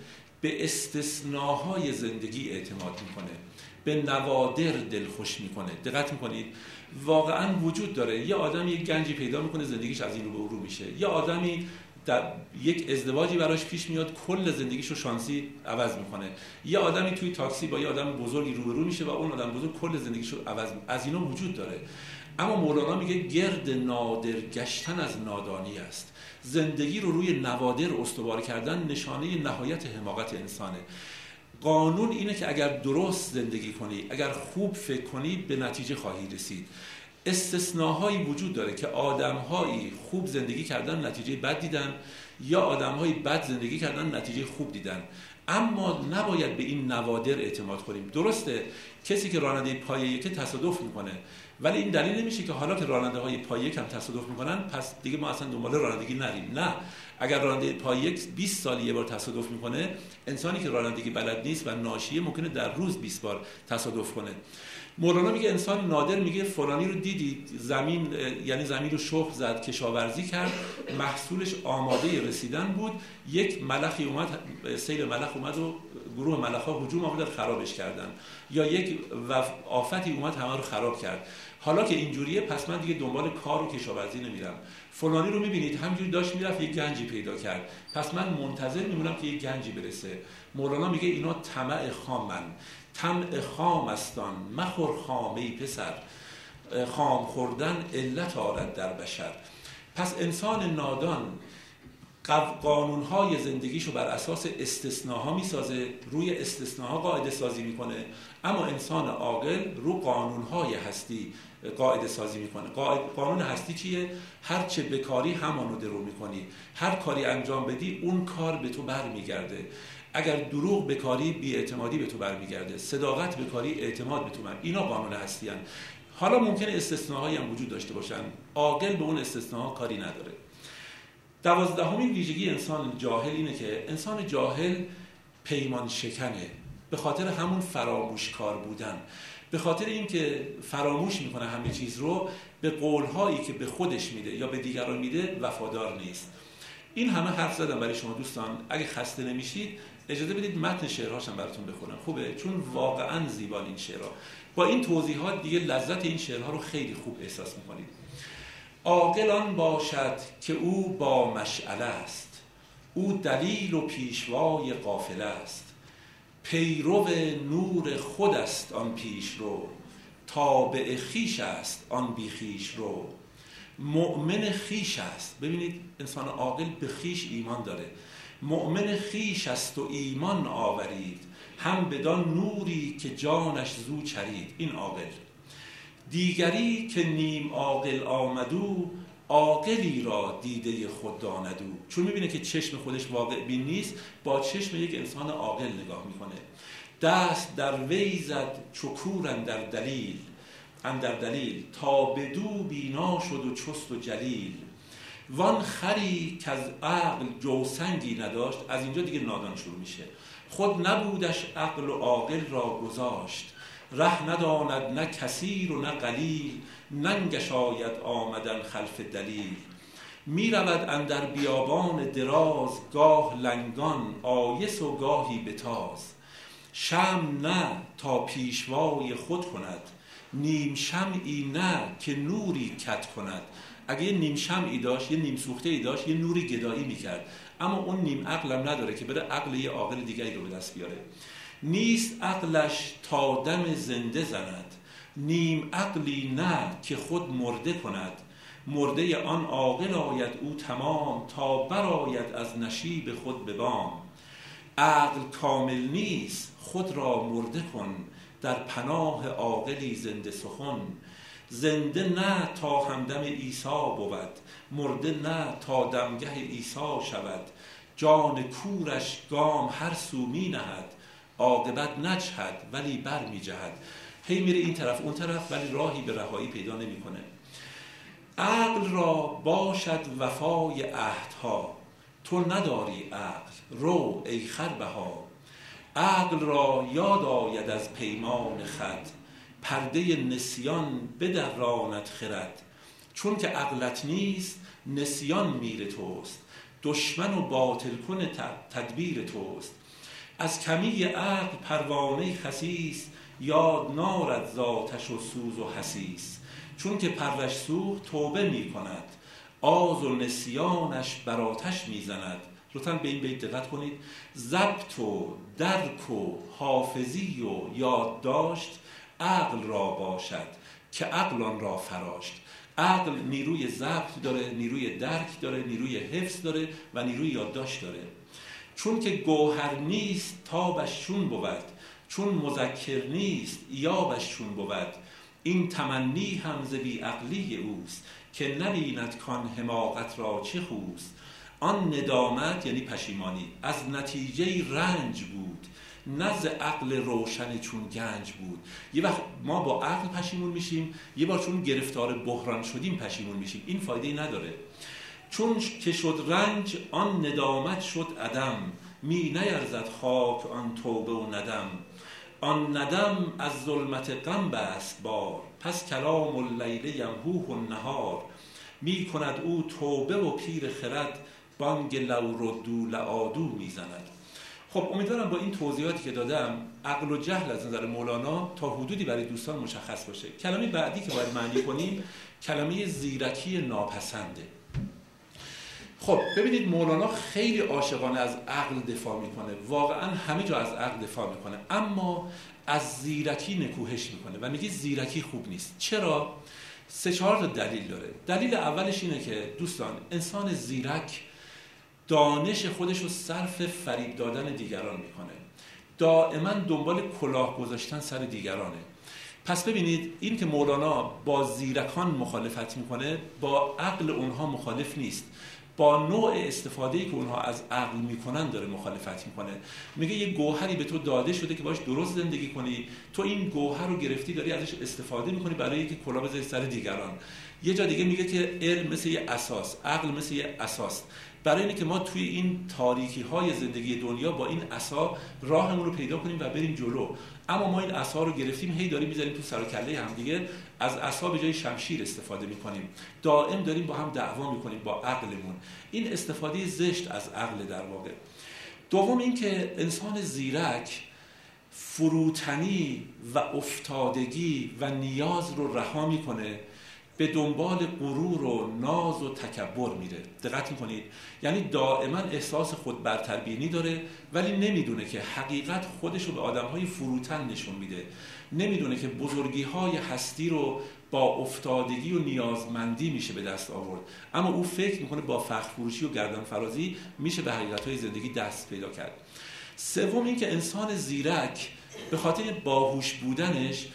به استثناهای زندگی اعتماد میکنه، به نوادر دلخوش میکنه. دقت میکنید واقعا وجود داره یه آدم یک گنجی پیدا میکنه زندگیش از این رو به اون رو میشه، یه آدمی در یک ازدواجی براش پیش میاد کل زندگیشو شانسی عوض میکنه، یه آدمی توی تاکسی با یه آدم بزرگی روبرو میشه و اون آدم بزرگ کل زندگیشو عوض میکنه. از اینا وجود داره. اما مولانا میگه گرد نادر گشتن از نادانی است. زندگی رو روی نوادر استوار کردن نشانه نهایت حماقت انسانه. قانون اینه که اگر درست زندگی کنی، اگر خوب فکر کنی، به نتیجه خواهی رسید. استثناهایی وجود داره که آدم‌هایی خوب زندگی کردن نتیجه بد دیدن، یا آدم‌هایی بد زندگی کردن نتیجه خوب دیدن. اما نباید به این نوادر اعتماد کنیم. درسته کسی که راننده پای یک تصادف میکنه، ولی این دلیل نمیشه که حالا که راننده های پای یک هم تصادف میکنن پس دیگه ما اصلا دنبال رانندگی نریم. نه، اگر راننده پای یک بیست سال یه بار تصادف میکنه، انسانی که رانندگی بلد نیست و ناشیه ممکنه در روز بیست بار تصادف کنه. مولانا میگه انسان نادر، میگه فلانی رو دیدی زمین، یعنی زمین رو شخم زد، کشاورزی کرد، محصولش آماده رسیدن بود، یک ملخی اومد، سیل ملخ اومد و گروه ملخ‌ها هجوم آوردن خرابش کردن، یا یک آفتی اومد همه رو خراب کرد. حالا که اینجوریه پس من دیگه دنبال کار و کشاورزی نمیرم. فلانی رو میبینید همینجوری داشت میرفت یک گنجی پیدا کرد، پس من منتظر میمونم که یک گنجی برسه. مولانا میگه اینا طمع خامن، طمع خام استان، مخور خامه پسر، خام خوردن علت آرد در بشر. پس انسان نادان قانونهای زندگیشو بر اساس استثناها میسازه، روی استثناها قاعده سازی میکنه، اما انسان عاقل رو قانونهای هستی قاعده سازی میکنه. قانون هستی چیه؟ هر چه بکاری همانو درو میکنی، هر کاری انجام بدی اون کار به تو برمیگرده. اگر دروغ بکاری بی‌اعتمادی به تو برمیگرده، صداقت بکاری اعتماد به تو برمیگرده. اینا قانون هستی هستند. حالا ممکنه استثناهایی هم وجود داشته باشن، عاقل به اون استثناها کاری نداره. دوازدهمین ویژگی انسان جاهل اینه که انسان جاهل پیمان شکنه، به خاطر همون فراموشکار بودن، به خاطر اینکه فراموش میکنه همه چیز رو، به قولهایی که به خودش میده یا به دیگران میده وفادار نیست. این همه حرف زدم برای شما دوستان، اگه خسته نمیشید اجازه بدید متن شعرهاشم براتون بخونم. خوبه؟ چون واقعا زیبا این شعرها. با این توضیحات دیگه لذت این شعرها رو خیلی خوب احساس میکنید. عاقل آن باشد که او با مشعله است، او دلیل و پیشوای قافله است، پیرو نور خود است آن پیش رو، تابع خویش است آن بی خویش رو، مؤمن خویش است. ببینید انسان عاقل به خویش ایمان داره. مؤمن خویش است و ایمان آورید، هم بدان نوری که جانش زو چرید. این عاقل. دیگری که نیم عاقل آمدو، عاقلی را دیده خود داندو. چون میبینه که چشم خودش واقع بین نیست، با چشم یک انسان عاقل نگاه میکنه. دست در وی زد چکور اندر دلیل، اندر دلیل تا بدو بینا شد و چست و جلیل. وان خری که از عقل جوسنگی نداشت، از اینجا دیگه نادان شروع میشه. خود نبودش عقل و عاقل را گذاشت، ره نداند نه کثیر و نه قلیل، ننگش آید آمدن خلف دلیل. می رود اندر بیابان دراز، گاه لنگان آیس و گاهی بتاز. شمع نه تا پیشوای خود کند، نیم شمعی نه که نوری کت کند. اگه یه نیم شمعی داشت، یه نیم سوخته ای داشت، یه نوری گدایی میکرد. اما اون نیم عقلم نداره که بره عقل یه عاقل دیگری رو به دست بیاره. نیست عقلش تا دم زنده زند، نیم عقلی نه که خود مرده کند. مرده آن عاقل آید او تمام، تا برآید از نشیب خود به بام. عقل کامل نیست خود را مرده کن، در پناه عاقلی زنده سخن. زنده نه تا همدم عیسی بود، مرده نه تا دمگه عیسی شود. جان کورش گام هر سو می نهد، عاقبت نجهد ولی بر می جهد. هی میره این طرف اون طرف ولی راهی به رهایی پیدا نمی کنه. عقل را باشد وفای عهدها، تو نداری عقل رو ای خربها. عقل را یاد آید از پیمان خود، پرده نسیان بدراند خرد. چون که عقلت نیست نسیان میر توست، دشمن و باطل کن تدبیر توست. از کمی عقل پروانه خسیس، یاد نارد ذاتش و سوز و حسیس. چون که پرش سوخت توبه می کند، آز و نسیانش بر آتش می زند. لطفاً به این بیت دقت کنید. ضبط و درک و حافظی و یادداشت عقل را باشد که عقل آن را فراشت. عقل نیروی ضبط داره، نیروی درک داره، نیروی حفظ داره و نیروی یادداشت داره. چون که گوهر نیست تابش چون بود، چون مذکر نیست یابش چون بود. این تمنی هم ز بی عقلی اوست، که نبیند کان حماقت را چه خوست. آن ندامت یعنی پشیمانی از نتیجه رنج بود، نزد عقل روشن چون گنج بود. یه وقت ما با عقل پشیمون میشیم، یه بار چون گرفتار بحران شدیم پشیمون میشیم. این فایده نداره. چون که شد رنج آن ندامت شد عدم، می نیرزد خاک آن توبه و ندم. آن ندم از ظلمت غم بست بار، پس کلام اللیل یمحوه النهار. می کند او توبه و پیر خرد، بانگ لو ردوا لعادوا می زند. خب امیدوارم با این توضیحاتی که دادم عقل و جهل از نظر مولانا تا حدودی برای دوستان مشخص باشه. کلمه بعدی که باید معنی کنیم کلمه زیرکی ناپسنده. خب ببینید مولانا خیلی عاشقانه از عقل دفاع میکنه، واقعا همه جا از عقل دفاع میکنه، اما از زیرکی نکوهش میکنه و میگه زیرکی خوب نیست. چرا؟ سه چهار تا دلیل داره. دلیل اولش اینه که دوستان انسان زیرک دانش خودش رو صرف فریب دادن دیگران میکنه، دائما دنبال کلاه گذاشتن سر دیگرانه. پس ببینید این که مولانا با زیرکان مخالفت میکنه با عقل اونها مخالف نیست، با نوع استفاده‌ای که اونها از عقل میکنن داره مخالفت میکنه. میگه یه گوهری به تو داده شده که باش درست زندگی کنی، تو این گوهر رو گرفتی داری ازش استفاده میکنی برای اینکه کلاه بذاری سر دیگران. یه جا دیگه میگه که علم مثل یه اساس، عقل مثل یه اساس، برای اینکه که ما توی این تاریکی های زندگی دنیا با این عصا راهمون رو پیدا کنیم و بریم جلو. اما ما این عصا رو گرفتیم هی داریم میذاریم تو سر و کله هم دیگه، از عصا به جای شمشیر استفاده میکنیم، دائم داریم با هم دعوا میکنیم با عقلمون. این استفاده زشت از عقل در واقع. دوم این که انسان زیرک فروتنی و افتادگی و نیاز رو رها میکنه، به دنبال غرور و ناز و تکبر میره. دقت میکنید؟ یعنی دائما احساس خود برتربینی داره ولی نمیدونه که حقیقت خودش رو به آدمهای فروتن نشون میده، نمیدونه که بزرگی های هستی رو با افتادگی و نیازمندی میشه به دست آورد، اما او فکر میکنه با فخر فروشی و گردن فرازی میشه به حقیقتهای زندگی دست پیدا کرد. سوم این که انسان زیرک به خاطر باهوش بودنش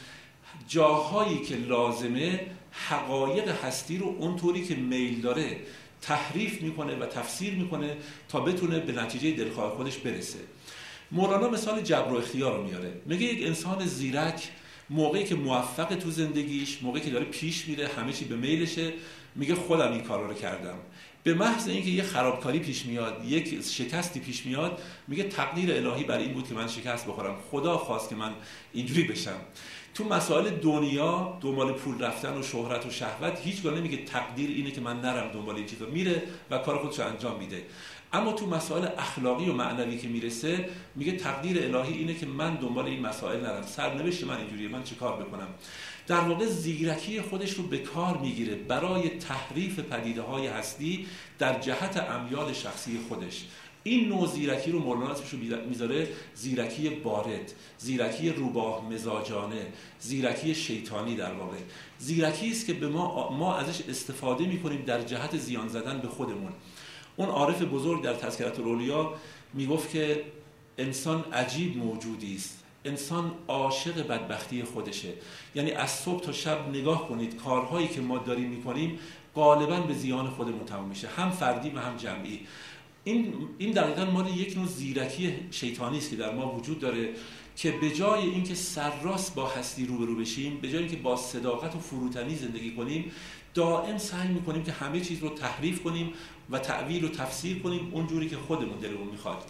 جاهایی که لازمه حقایق هستی رو اونطوری که میل داره تحریف میکنه و تفسیر میکنه تا بتونه به نتیجه دلخواه خودش برسه. مولانا مثال جبر و اختیار رو میاره. میگه یک انسان زیرک موقعی که موفق تو زندگیش، موقعی که داره پیش میره، همه چی به میلشه، میگه خودم این کارا رو کردم. به محض اینکه یه خرابکاری پیش میاد، یک شکستی پیش میاد، میگه تقدیر الهی برای این بود که من شکست بخورم، خدا خواست که من اینجوری بشم. تو مسائل دنیا دنبال پول رفتن و شهرت و شهوت هیچگاه نمیگه تقدیر اینه که من نرم دنبال این چیزا، میره و کار خودش رو انجام میده. اما تو مسائل اخلاقی و معنوی که میرسه میگه تقدیر الهی اینه که من دنبال این مسائل نرم، سرنوشت من اینجوریه، من چه کار بکنم. در واقع زیرکی خودش رو به کار میگیره برای تحریف پدیده های هستی در جهت امیال شخصی خودش. این نوع زیرکی رو مولانا اسمش رو میذاره زیرکی بارد، زیرکی روباه مزاجانه، زیرکی شیطانی. در واقع زیرکی است که به ما ما ازش استفاده میکنیم در جهت زیان زدن به خودمون. اون عارف بزرگ در تذکرة الاولیا میگفت که انسان عجیب موجودی است، انسان عاشق بدبختی خودشه. یعنی از صبح تا شب نگاه کنید کارهایی که ما داریم میکنیم غالبا به زیان خودمون تموم میشه، هم فردی و هم جمعی. این این دقیقاً مال یک نوع زیرکی شیطانی است که در ما وجود داره که به جای اینکه سرراست با هستی روبرو بشیم، به جای اینکه با صداقت و فروتنی زندگی کنیم، دائم سعی میکنیم که همه چیز رو تحریف کنیم و تأویل و تفسیر کنیم اونجوری که خودمون دلمون میخواد.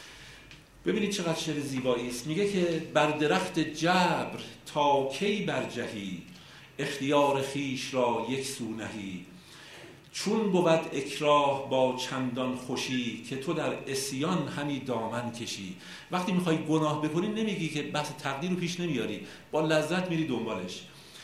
ببینید چقدر شعر زیبایی است. میگه که بر درخت جبر تا کی برجهی، اختیار خیش را یک سو نهی. چون بود اکراه با چندان خوشی که تو در عصیان همی دامن کشی. وقتی میخوای گناه بکنی نمیگی که بحث تقدیر رو پیش نمیاری، با لذت میری دنبالش.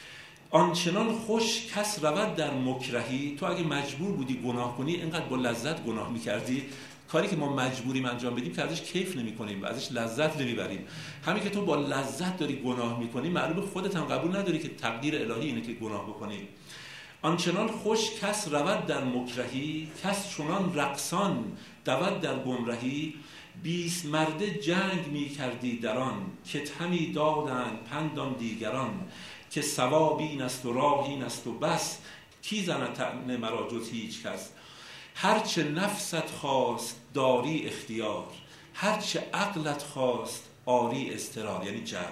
آنچنان خوش کس رود در مکرهی، تو اگه مجبور بودی گناه کنی اینقدر با لذت گناه میکردی، کاری که ما مجبوریم انجام بدیم که ازش کیف نمی کنیم و ازش لذت نمیبریم. همین که تو با لذت داری گناه میکنی، معلومه خودت هم قبول نداری که تقدیر الهی اینه که گناه بکنی. آنچنان خوش کس رود در مکرهی، کس چنان رقصان دود در گمرهی. بیست مرده جنگ می کردی در آن، که همی دادند پندان دیگران. که ثواب این است و راه این است و بس، کی زند طعنه مرا جز هیچ کس. هرچه نفست خواست داری اختیار، هرچه عقلت خواست آری اضطرار، یعنی جبر.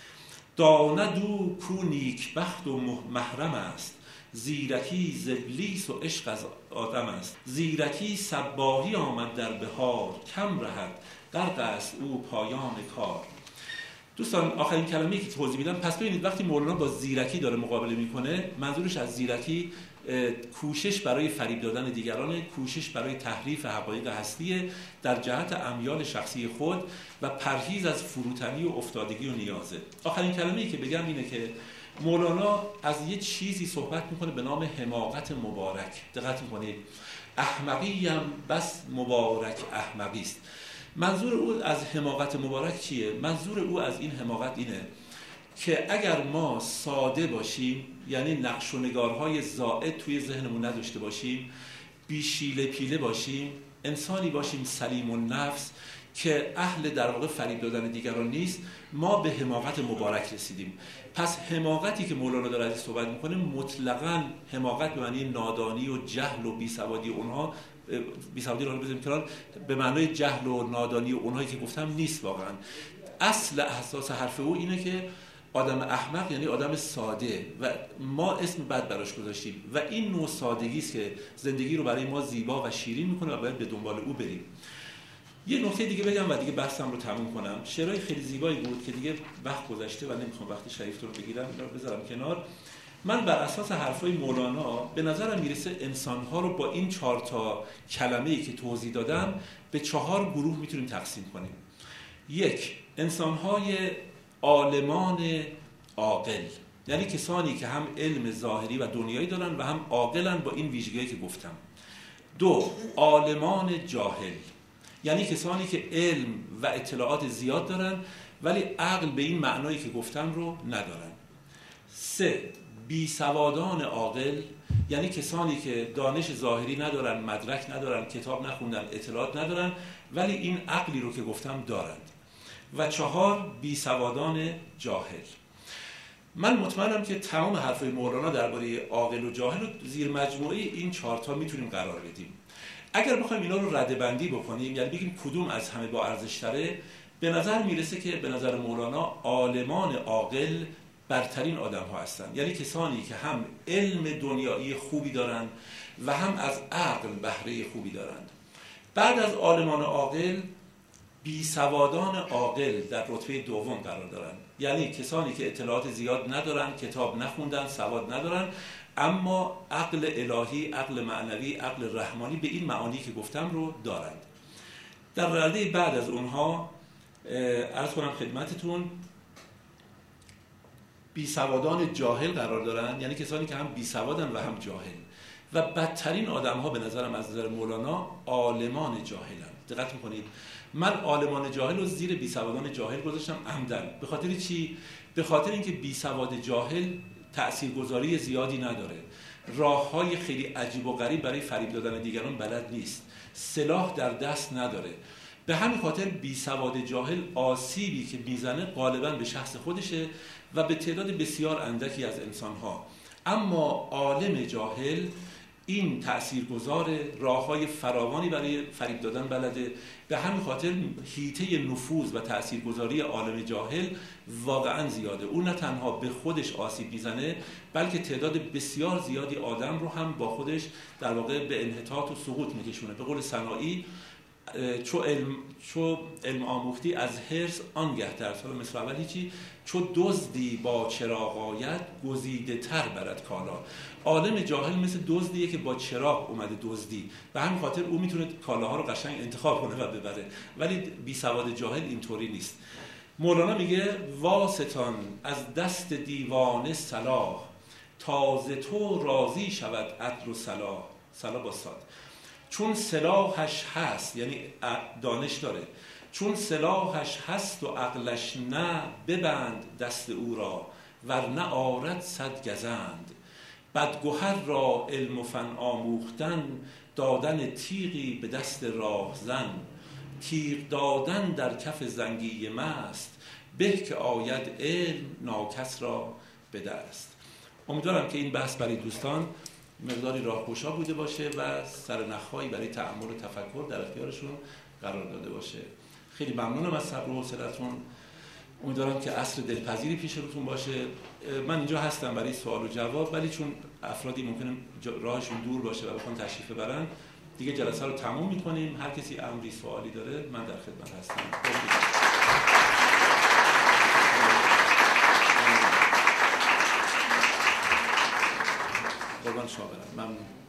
داند او کو نیک بخت و محرم است، زیرکی ز ابلیس و عشق از آدم است. زیرکی صباحی آمد در بهار، کم رهد غرق است او پایان کار. دوستان آخرین کلمه‌ای که توضیح میدم، پس ببینید وقتی مولانا با زیرکی داره مقابله میکنه، منظورش از زیرکی کوشش برای فریب دادن دیگران، کوشش برای تحریف حقایق هستیه در جهت امیال شخصی خود و پرهیز از فروتنی و افتادگی و نیازه. آخرین کلمه‌ای که بگم اینه که مولانا از یه چیزی صحبت میکنه به نام حماقت مبارک. دقت میکنید، احمقیم بس مبارک احمقی است. منظور او از حماقت مبارک چیه؟ منظور او از این حماقت اینه که اگر ما ساده باشیم، یعنی نقش و نگارهای زائد توی ذهنمون نداشته باشیم، بی شیله پیله باشیم، انسانی باشیم سلیم النفس که اهل در واقع فریب دادن دیگران نیست، ما به حماقت مبارک رسیدیم. پس حماقتی که مولانا داره ازش صحبت میکنه مطلقاً حماقت به معنی نادانی و جهل و بیسوادی اونها، بیسوادی رو بذاریم کنار، به معنای جهل و نادانی و اونهایی که گفتم نیست. واقعا اصل اساس حرف او اینه که آدم احمق یعنی آدم ساده و ما اسم بد براش گذاشتیم و این نوع سادگی است که زندگی رو برای ما زیبا و شیرین میکنه و باید به دنبال او بریم. یه نکته دیگه بگم و دیگه بحثم رو تموم کنم. شعرهای خیلی زیبایی بود که دیگه وقت گذشته و نمیخوام وقت شریف رو بگیرم، اینا رو بذارم کنار. من بر اساس حرفای مولانا به نظرم میرسه انسان‌ها رو با این چهار تا کلمه‌ای که توضیح دادم به چهار گروه میتونیم تقسیم کنیم. یک، انسان‌های عالمان عاقل، یعنی کسانی که هم علم ظاهری و دنیایی دارن و هم عاقلن با این ویژگی‌هایی که گفتم. دو، عالمان جاهل، یعنی کسانی که علم و اطلاعات زیاد دارن ولی عقل به این معنایی که گفتم رو ندارن. سه، بی سوادان عاقل، یعنی کسانی که دانش ظاهری ندارن، مدرک ندارن، کتاب نخوندن، اطلاعات ندارن ولی این عقلی رو که گفتم دارند. و چهار، بی سوادان جاهل. من مطمئنم که تمام حرفای مولانا درباره عاقل و جاهل رو زیر مجموعه این چهار تا میتونیم قرار بدیم. اگر بخوایم اینا رو ردبندی بکنیم، یعنی بگیم کدوم از همه با ارزش تره، به نظر میرسه که به نظر مولانا عالمان عاقل برترین آدم ها هستن، یعنی کسانی که هم علم دنیایی خوبی دارن و هم از عقل بهره خوبی دارند. بعد از عالمان عاقل بی سوادان عاقل در رتبه دوم قرار دارن، یعنی کسانی که اطلاعات زیاد ندارن، کتاب نخوندن، سواد ندارن، اما عقل الهی، عقل معنوی، عقل رحمانی به این معانی که گفتم رو دارند. در رده بعد از اونها عرض کنم خدمتتون بی سوادان جاهل قرار دارن، یعنی کسانی که هم بی سوادن و هم جاهل. و بدترین آدم ها به نظرم از نظر مولانا عالمان جاهلن. دقت میکنید، من عالمان جاهل رو زیر بی سوادان جاهل گذاشتم عمدن. به خاطر چی؟ به خاطر اینکه بی سواد جاهل تاثیرگذاری زیادی نداره، راههای خیلی عجیب و غریب برای فریب دادن دیگران بلد نیست، سلاح در دست نداره. به همین خاطر بی سواد جاهل آسیبی که میزنه غالبا به شخص خودشه و به تعداد بسیار اندکی از انسانها. اما عالم جاهل این تأثیرگذار، راههای فراوانی برای فریب دادن بلده. به همین خاطر حیطه نفوذ و تأثیرگذاری عالم جاهل واقعا زیاده. اون نه تنها به خودش آسیب میزنه بلکه تعداد بسیار زیادی آدم رو هم با خودش در واقع به انحطاط و سقوط میکشونه. به قول سنایی چو علم چو علم آموختی از حرص آنگه در سال مثل اول هیچی، چو دزدی با چراغ آید گزیده تر برد کالا. عالم جاهل مثل دزدیه که با چراغ اومده دزدی، به همین خاطر او میتونه کالاها رو قشنگ انتخاب کنه و ببره، ولی بی سواد جاهل اینطوری نیست. مولانا میگه واسطان از دست دیوانه صلاح، تازه تو راضی شود عدل و صلاح. صلاح با صاد. چون سلاحش هست، یعنی دانش داره، چون سلاحش هست و عقلش نه، ببند دست او را ورنه آرد صد گزند. بدگهر را علم و فن آموختن، دادن تیغی به دست راهزن. تیغ دادن در کف زنگی مست، به که آید علم ناکس را به دست. امیدوارم که این بحث برای دوستان مقداری راهگشا بوده باشه و سرنخ‌هایی برای تأمل و تفکر در اختیارشون قرار داده باشه. خیلی ممنونم از صبر و حوصله‌تون. امیدوارم که عصر دلپذیری پیش روتون باشه. من اینجا هستم برای سوال و جواب، ولی چون افرادی ممکنه راهشون دور باشه و بخوان تشریف ببرن، دیگه جلسه رو تموم می‌کنیم. هر کسی امری سوالی داره من در خدمت هستم. قربان شما برم. ممنون.